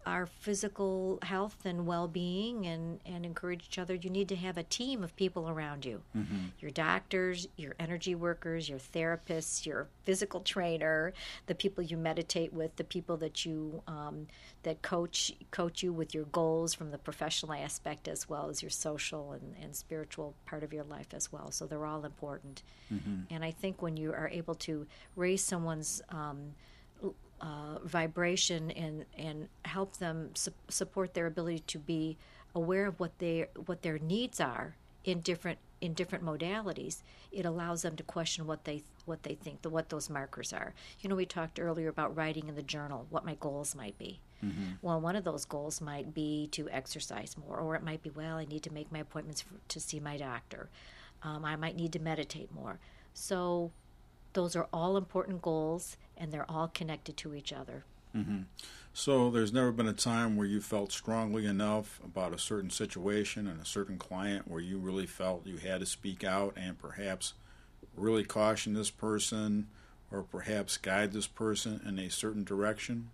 our physical health and well-being and, and encourage each other, you need to have a team of people around you. Mm-hmm. Your doctors, your energy workers, your therapists, your physical trainer, the people you meditate with, the people that you um, that coach coach you with your goals from the professional aspect as well as your social and, and spiritual part of your life as well. So they're all important. Mm-hmm. And I think when you are able to raise someone's um, Uh, vibration and and help them su- support their ability to be aware of what they what their needs are in different in different modalities, it allows them to question what they what they think the, what those markers are. You know, we talked earlier about writing in the journal what my goals might be. Mm-hmm. Well, one of those goals might be to exercise more, or it might be, well, I need to make my appointments for, to see my doctor. Um, I might need to meditate more. So those are all important goals, and they're all connected to each other. Mm-hmm. So there's never been a time where you felt strongly enough about a certain situation and a certain client where you really felt you had to speak out and perhaps really caution this person or perhaps guide this person in a certain direction?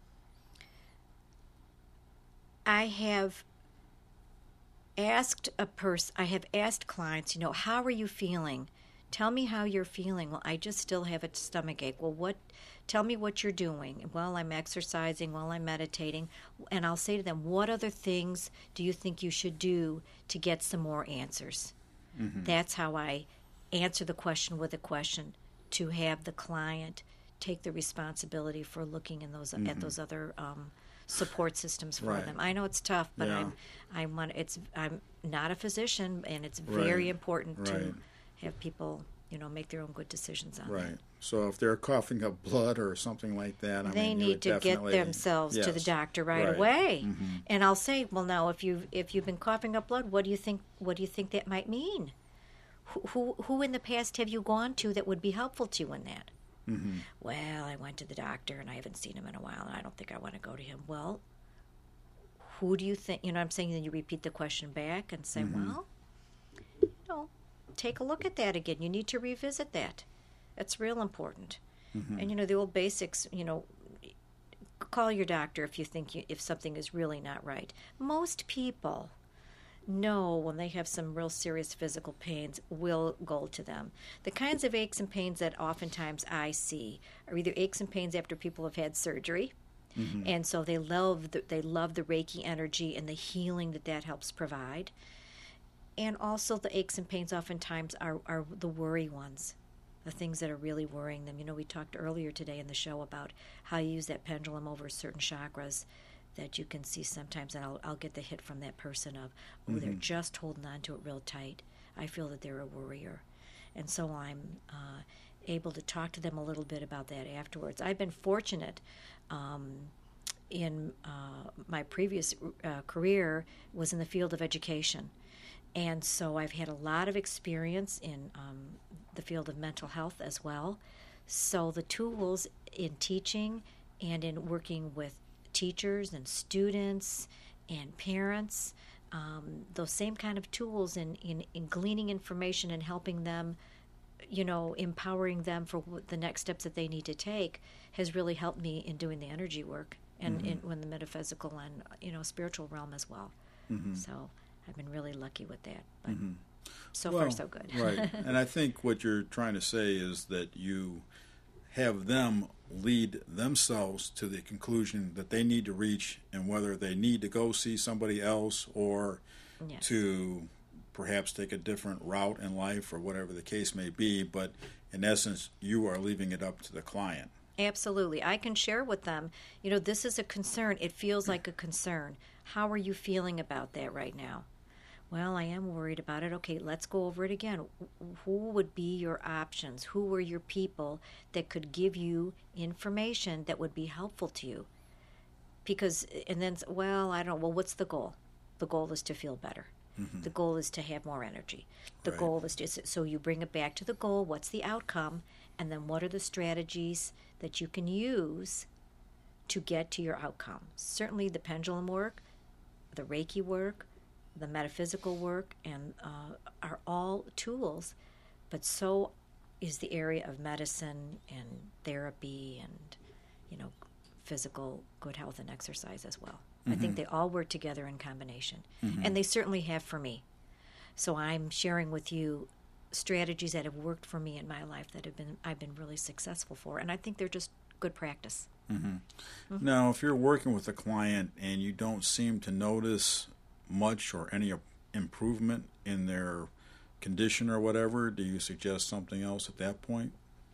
I have asked a person, I have asked clients, you know, how are you feeling? Tell me how you're feeling. Well, I just still have a stomach ache. Well, what? Tell me what you're doing. Well, I'm exercising, well, I'm meditating. And I'll say to them, what other things do you think you should do to get some more answers? Mm-hmm. That's how I answer the question with a question, to have the client take the responsibility for looking in those mm-hmm. at those other um, support systems for right. them. I know it's tough, but yeah. I'm I'm one, it's I'm not a physician, and it's very right. important right. to have people, you know, make their own good decisions on right. that. So if they're coughing up blood or something like that, I they mean, you need would to get definitely- themselves yes. to the doctor right, right. away. Mm-hmm. And I'll say, well, now if you if you've been coughing up blood, what do you think? What do you think that might mean? Who who, who in the past have you gone to that would be helpful to you in that? Mm-hmm. Well, I went to the doctor and I haven't seen him in a while, and I don't think I want to go to him. Well, who do you think? You know, I'm saying, then you repeat the question back and say, mm-hmm. well, you know, take a look at that again. You need to revisit that. It's real important. Mm-hmm. And, you know, the old basics, you know, call your doctor if you think you, if something is really not right. Most people know when they have some real serious physical pains, will go to them. The kinds of aches and pains that oftentimes I see are either aches and pains after people have had surgery, mm-hmm. and so they love the, they love the Reiki energy and the healing that that helps provide. And also the aches and pains oftentimes are, are the worry ones, the things that are really worrying them. You know, we talked earlier today in the show about how you use that pendulum over certain chakras that you can see sometimes, and I'll, I'll get the hit from that person of, oh, mm-hmm. they're just holding on to it real tight. I feel that they're a worrier. And so I'm uh, able to talk to them a little bit about that afterwards. I've been fortunate um, in uh, my previous uh, career was in the field of education. And so I've had a lot of experience in um, the field of mental health as well. So the tools in teaching and in working with teachers and students and parents, um, those same kind of tools in, in, in gleaning information and helping them, you know, empowering them for the next steps that they need to take has really helped me in doing the energy work and mm-hmm. in, in the metaphysical and, you know, spiritual realm as well. Mm-hmm. So I've been really lucky with that, but mm-hmm. so well, far so good. Right, and I think what you're trying to say is that you have them lead themselves to the conclusion that they need to reach, and whether they need to go see somebody else or yes. to perhaps take a different route in life or whatever the case may be, but in essence, you are leaving it up to the client. Absolutely. I can share with them, you know, this is a concern. It feels like a concern. How are you feeling about that right now? Well, I am worried about it. Okay, let's go over it again. Who would be your options? Who are your people that could give you information that would be helpful to you? Because, and then, well, I don't know, well, what's the goal? The goal is to feel better. Mm-hmm. The goal is to have more energy. The right. goal is to, so you bring it back to the goal. What's the outcome? And then what are the strategies that you can use to get to your outcome? Certainly the pendulum work, the Reiki work, the metaphysical work, and uh, are all tools, but so is the area of medicine and therapy and, you know, physical good health and exercise as well. I think they all work together in combination. Mm-hmm. And they certainly have for me. So I'm sharing with you strategies that have worked for me in my life that have been I've been really successful for. And I think they're just good practice. Mm-hmm. Mm-hmm. Now, if you're working with a client and you don't seem to notice much or any improvement in their condition or whatever, do you suggest something else at that point?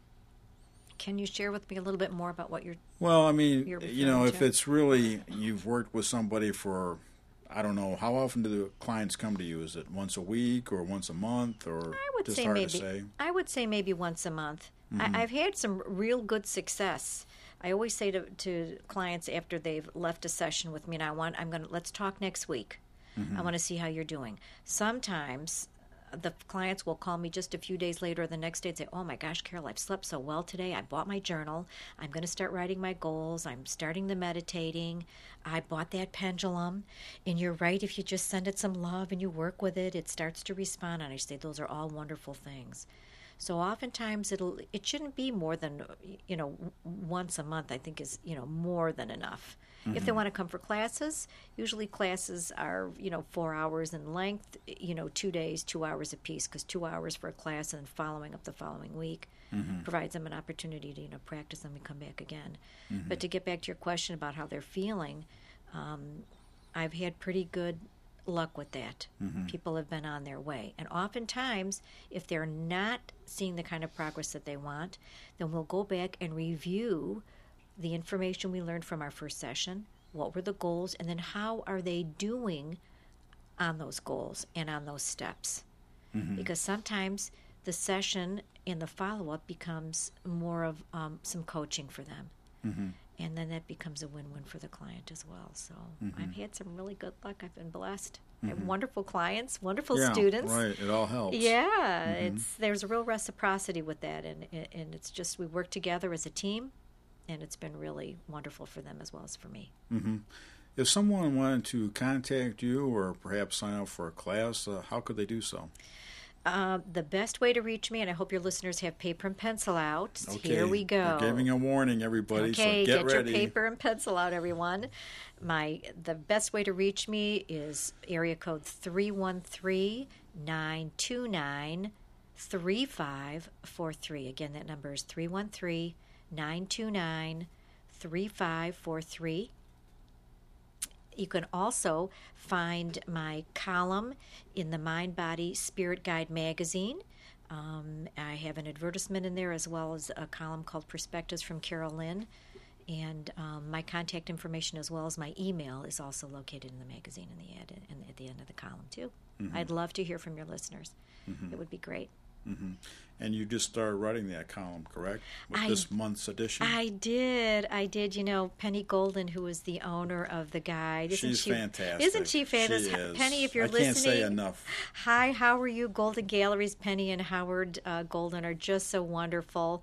Can you share with me a little bit more about what you're... Well, I mean, you're you know, if to? it's really, you've worked with somebody for, I don't know, how often do the clients come to you? Is it once a week or once a month or I would just say hard maybe, to say? I would say maybe once a month. Mm-hmm. I, I've had some real good success. I always say to, to clients after they've left a session with me, and I want, I'm going to, let's talk next week. Mm-hmm. I want to see how you're doing. Sometimes the clients will call me just a few days later or the next day and say, oh my gosh, Carol, I've slept so well today. I bought my journal. I'm going to start writing my goals. I'm starting the meditating. I bought that pendulum. And you're right, if you just send it some love and you work with it, it starts to respond. And I say those are all wonderful things. So oftentimes it'll it shouldn't be more than, you know, once a month, I think is, you know, more than enough. Mm-hmm. If they want to come for classes, usually classes are, you know, four hours in length, you know, two days, two hours apiece, because two hours for a class and following up the following week mm-hmm. provides them an opportunity to, you know, practice and come back again. Mm-hmm. But to get back to your question about how they're feeling, um, I've had pretty good luck with that. Mm-hmm. People have been on their way. And oftentimes, if they're not seeing the kind of progress that they want, then we'll go back and review the information we learned from our first session, what were the goals, and then how are they doing on those goals and on those steps. Mm-hmm. Because sometimes the session and the follow-up becomes more of um, some coaching for them. Mm-hmm. And then that becomes a win-win for the client as well. So mm-hmm. I've had some really good luck. I've been blessed. Mm-hmm. I have wonderful clients, wonderful yeah, students. Right, it all helps. Yeah, mm-hmm. it's there's a real reciprocity with that, and and it's just we work together as a team, and it's been really wonderful for them as well as for me. Mm-hmm. If someone wanted to contact you or perhaps sign up for a class, uh, how could they do so? Uh, the best way to reach me, and I hope your listeners have paper and pencil out. Okay. Here we go. We're giving a warning, everybody, okay, so get, get ready. your paper and pencil out, everyone. My the best way to reach me is area code three one three, nine two nine, three five four three. Again, that number is three one three, nine two nine, three five four three. You can also find my column in the Mind, Body, Spirit Guide magazine. Um, I have an advertisement in there as well as a column called Perspectives from Carol Lynn. And um, my contact information as well as my email is also located in the magazine in the ad and at the end of the column too. Mm-hmm. I'd love to hear from your listeners. Mm-hmm. It would be great. Mm-hmm. And you just started writing that column, correct? With I, this month's edition? I did. I did. You know, Penny Golden, who is the owner of the guide. Isn't She's she, fantastic. Isn't she fantastic? She is. Penny, if you're I listening. I can't say enough. Hi, how are you? Golden Galleries, Penny and Howard uh, Golden are just so wonderful.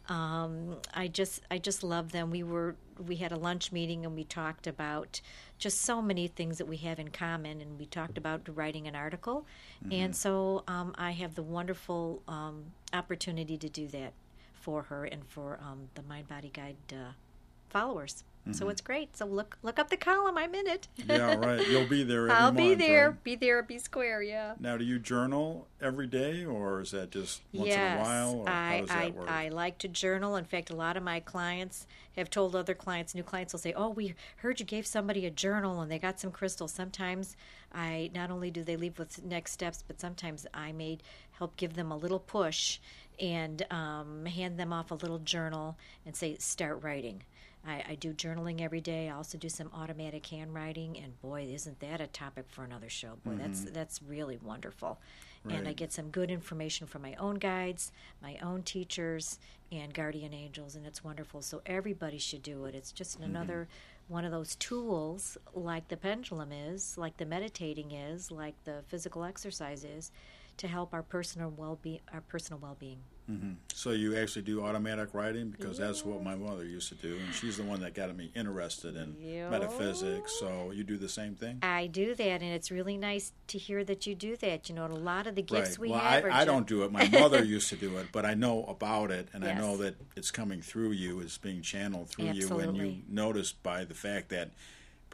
Um, I just I just love them. We were we had a lunch meeting and we talked about just so many things that we have in common, and we talked about writing an article. Mm-hmm. And so um, I have the wonderful um, opportunity to do that for her and for um, the Mind Body Guide uh, followers. Mm-hmm. So it's great. So look look up the column. I'm in it. Yeah, right. You'll be there every I'll month. be there. Right? Be there. Be square. Yeah. Now, do you journal every day, or is that just once yes, in a while? Or I, how does that I, work? I like to journal. In fact, a lot of my clients have told other clients, new clients will say, oh, we heard you gave somebody a journal and they got some crystals. Sometimes I not only do they leave with next steps, but sometimes I may help give them a little push and um, hand them off a little journal and say, start writing. I, I do journaling every day. I also do some automatic handwriting, and boy, isn't that a topic for another show. Boy, mm-hmm. that's that's really wonderful. Right. And I get some good information from my own guides, my own teachers, and guardian angels, and it's wonderful. So everybody should do it. It's just another mm-hmm. one of those tools, like the pendulum is, like the meditating is, like the physical exercise is, to help our personal well-being. Our personal well-being. Mm-hmm. So you actually do automatic writing, because yeah. that's what my mother used to do, and she's the one that got me interested in yeah. metaphysics. So you do the same thing? I do that, and it's really nice to hear that you do that. You know, a lot of the gifts right. we well, have. I, are I just... don't do it. My mother used to do it, but I know about it, and yes. I know that it's coming through you. It's being channeled through Absolutely. you, and you notice by the fact that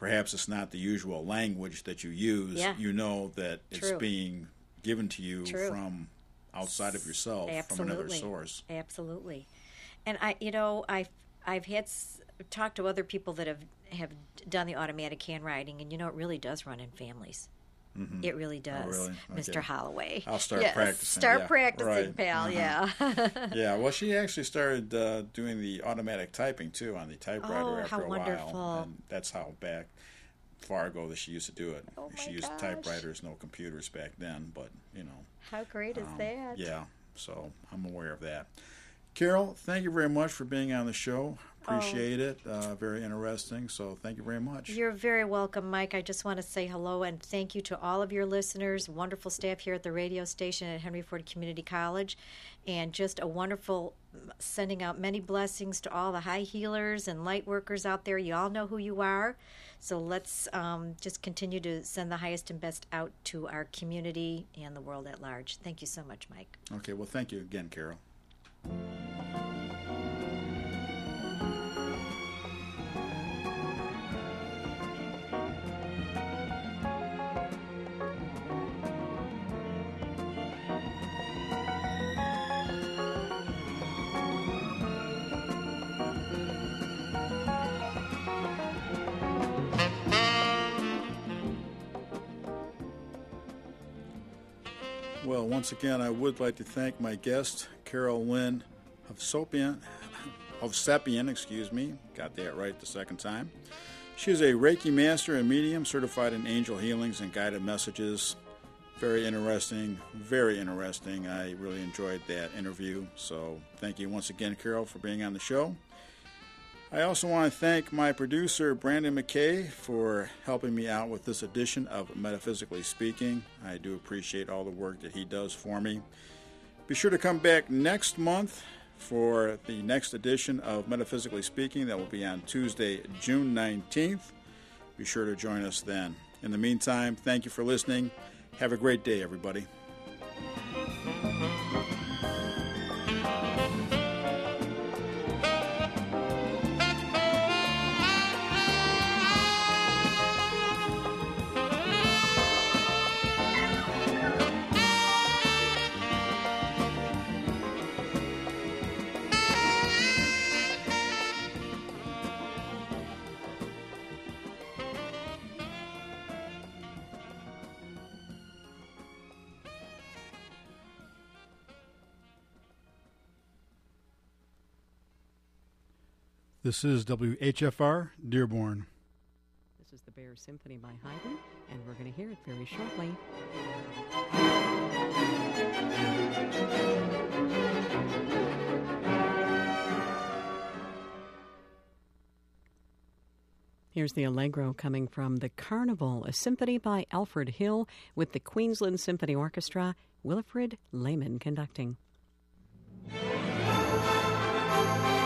perhaps it's not the usual language that you use, yeah. you know that it's True. being given to you True. from outside of yourself, Absolutely. from another source. Absolutely. And I, you know, I've I've had s- talked to other people that have have done the automatic handwriting, and you know, it really does run in families. Mm-hmm. It really does, oh, really? Okay. Mister Holloway. I'll start yes. practicing. Start yeah. practicing, right. pal. Uh-huh. Yeah. yeah. Well, she actually started uh, doing the automatic typing too on the typewriter Oh, after how a wonderful. while, and that's how back far ago that she used to do it. Oh my she used gosh. typewriters, no computers back then, but you know. How great is um, that? Yeah. So I'm aware of that. Carol, thank you very much for being on the show. Appreciate oh. it. Uh, very interesting. So thank you very much. You're very welcome, Mike. I just want to say hello and thank you to all of your listeners, wonderful staff here at the radio station at Henry Ford Community College, and just a wonderful sending out many blessings to all the high healers and light workers out there. You all know who you are. So let's um, just continue to send the highest and best out to our community and the world at large. Thank you so much, Mike. Okay. Well, thank you again, Carol. Well, once again, I would like to thank my guest, Carol Lynn Hovsepian, Hovsepian, excuse me, got that right the second time. She is a Reiki master and medium, certified in angel healings and guided messages. Very interesting, very interesting. I really enjoyed that interview. So thank you once again, Carol, for being on the show. I also want to thank my producer, Brandon McKay, for helping me out with this edition of Metaphysically Speaking. I do appreciate all the work that he does for me. Be sure to come back next month for the next edition of Metaphysically Speaking. That will be on Tuesday, June nineteenth. Be sure to join us then. In the meantime, thank you for listening. Have a great day, everybody. This is W H F R, Dearborn. This is the Bear Symphony by Haydn, and we're going to hear it very shortly. Here's the Allegro coming from The Carnival, a symphony by Alfred Hill with the Queensland Symphony Orchestra, Wilfred Lehman conducting. Thank you.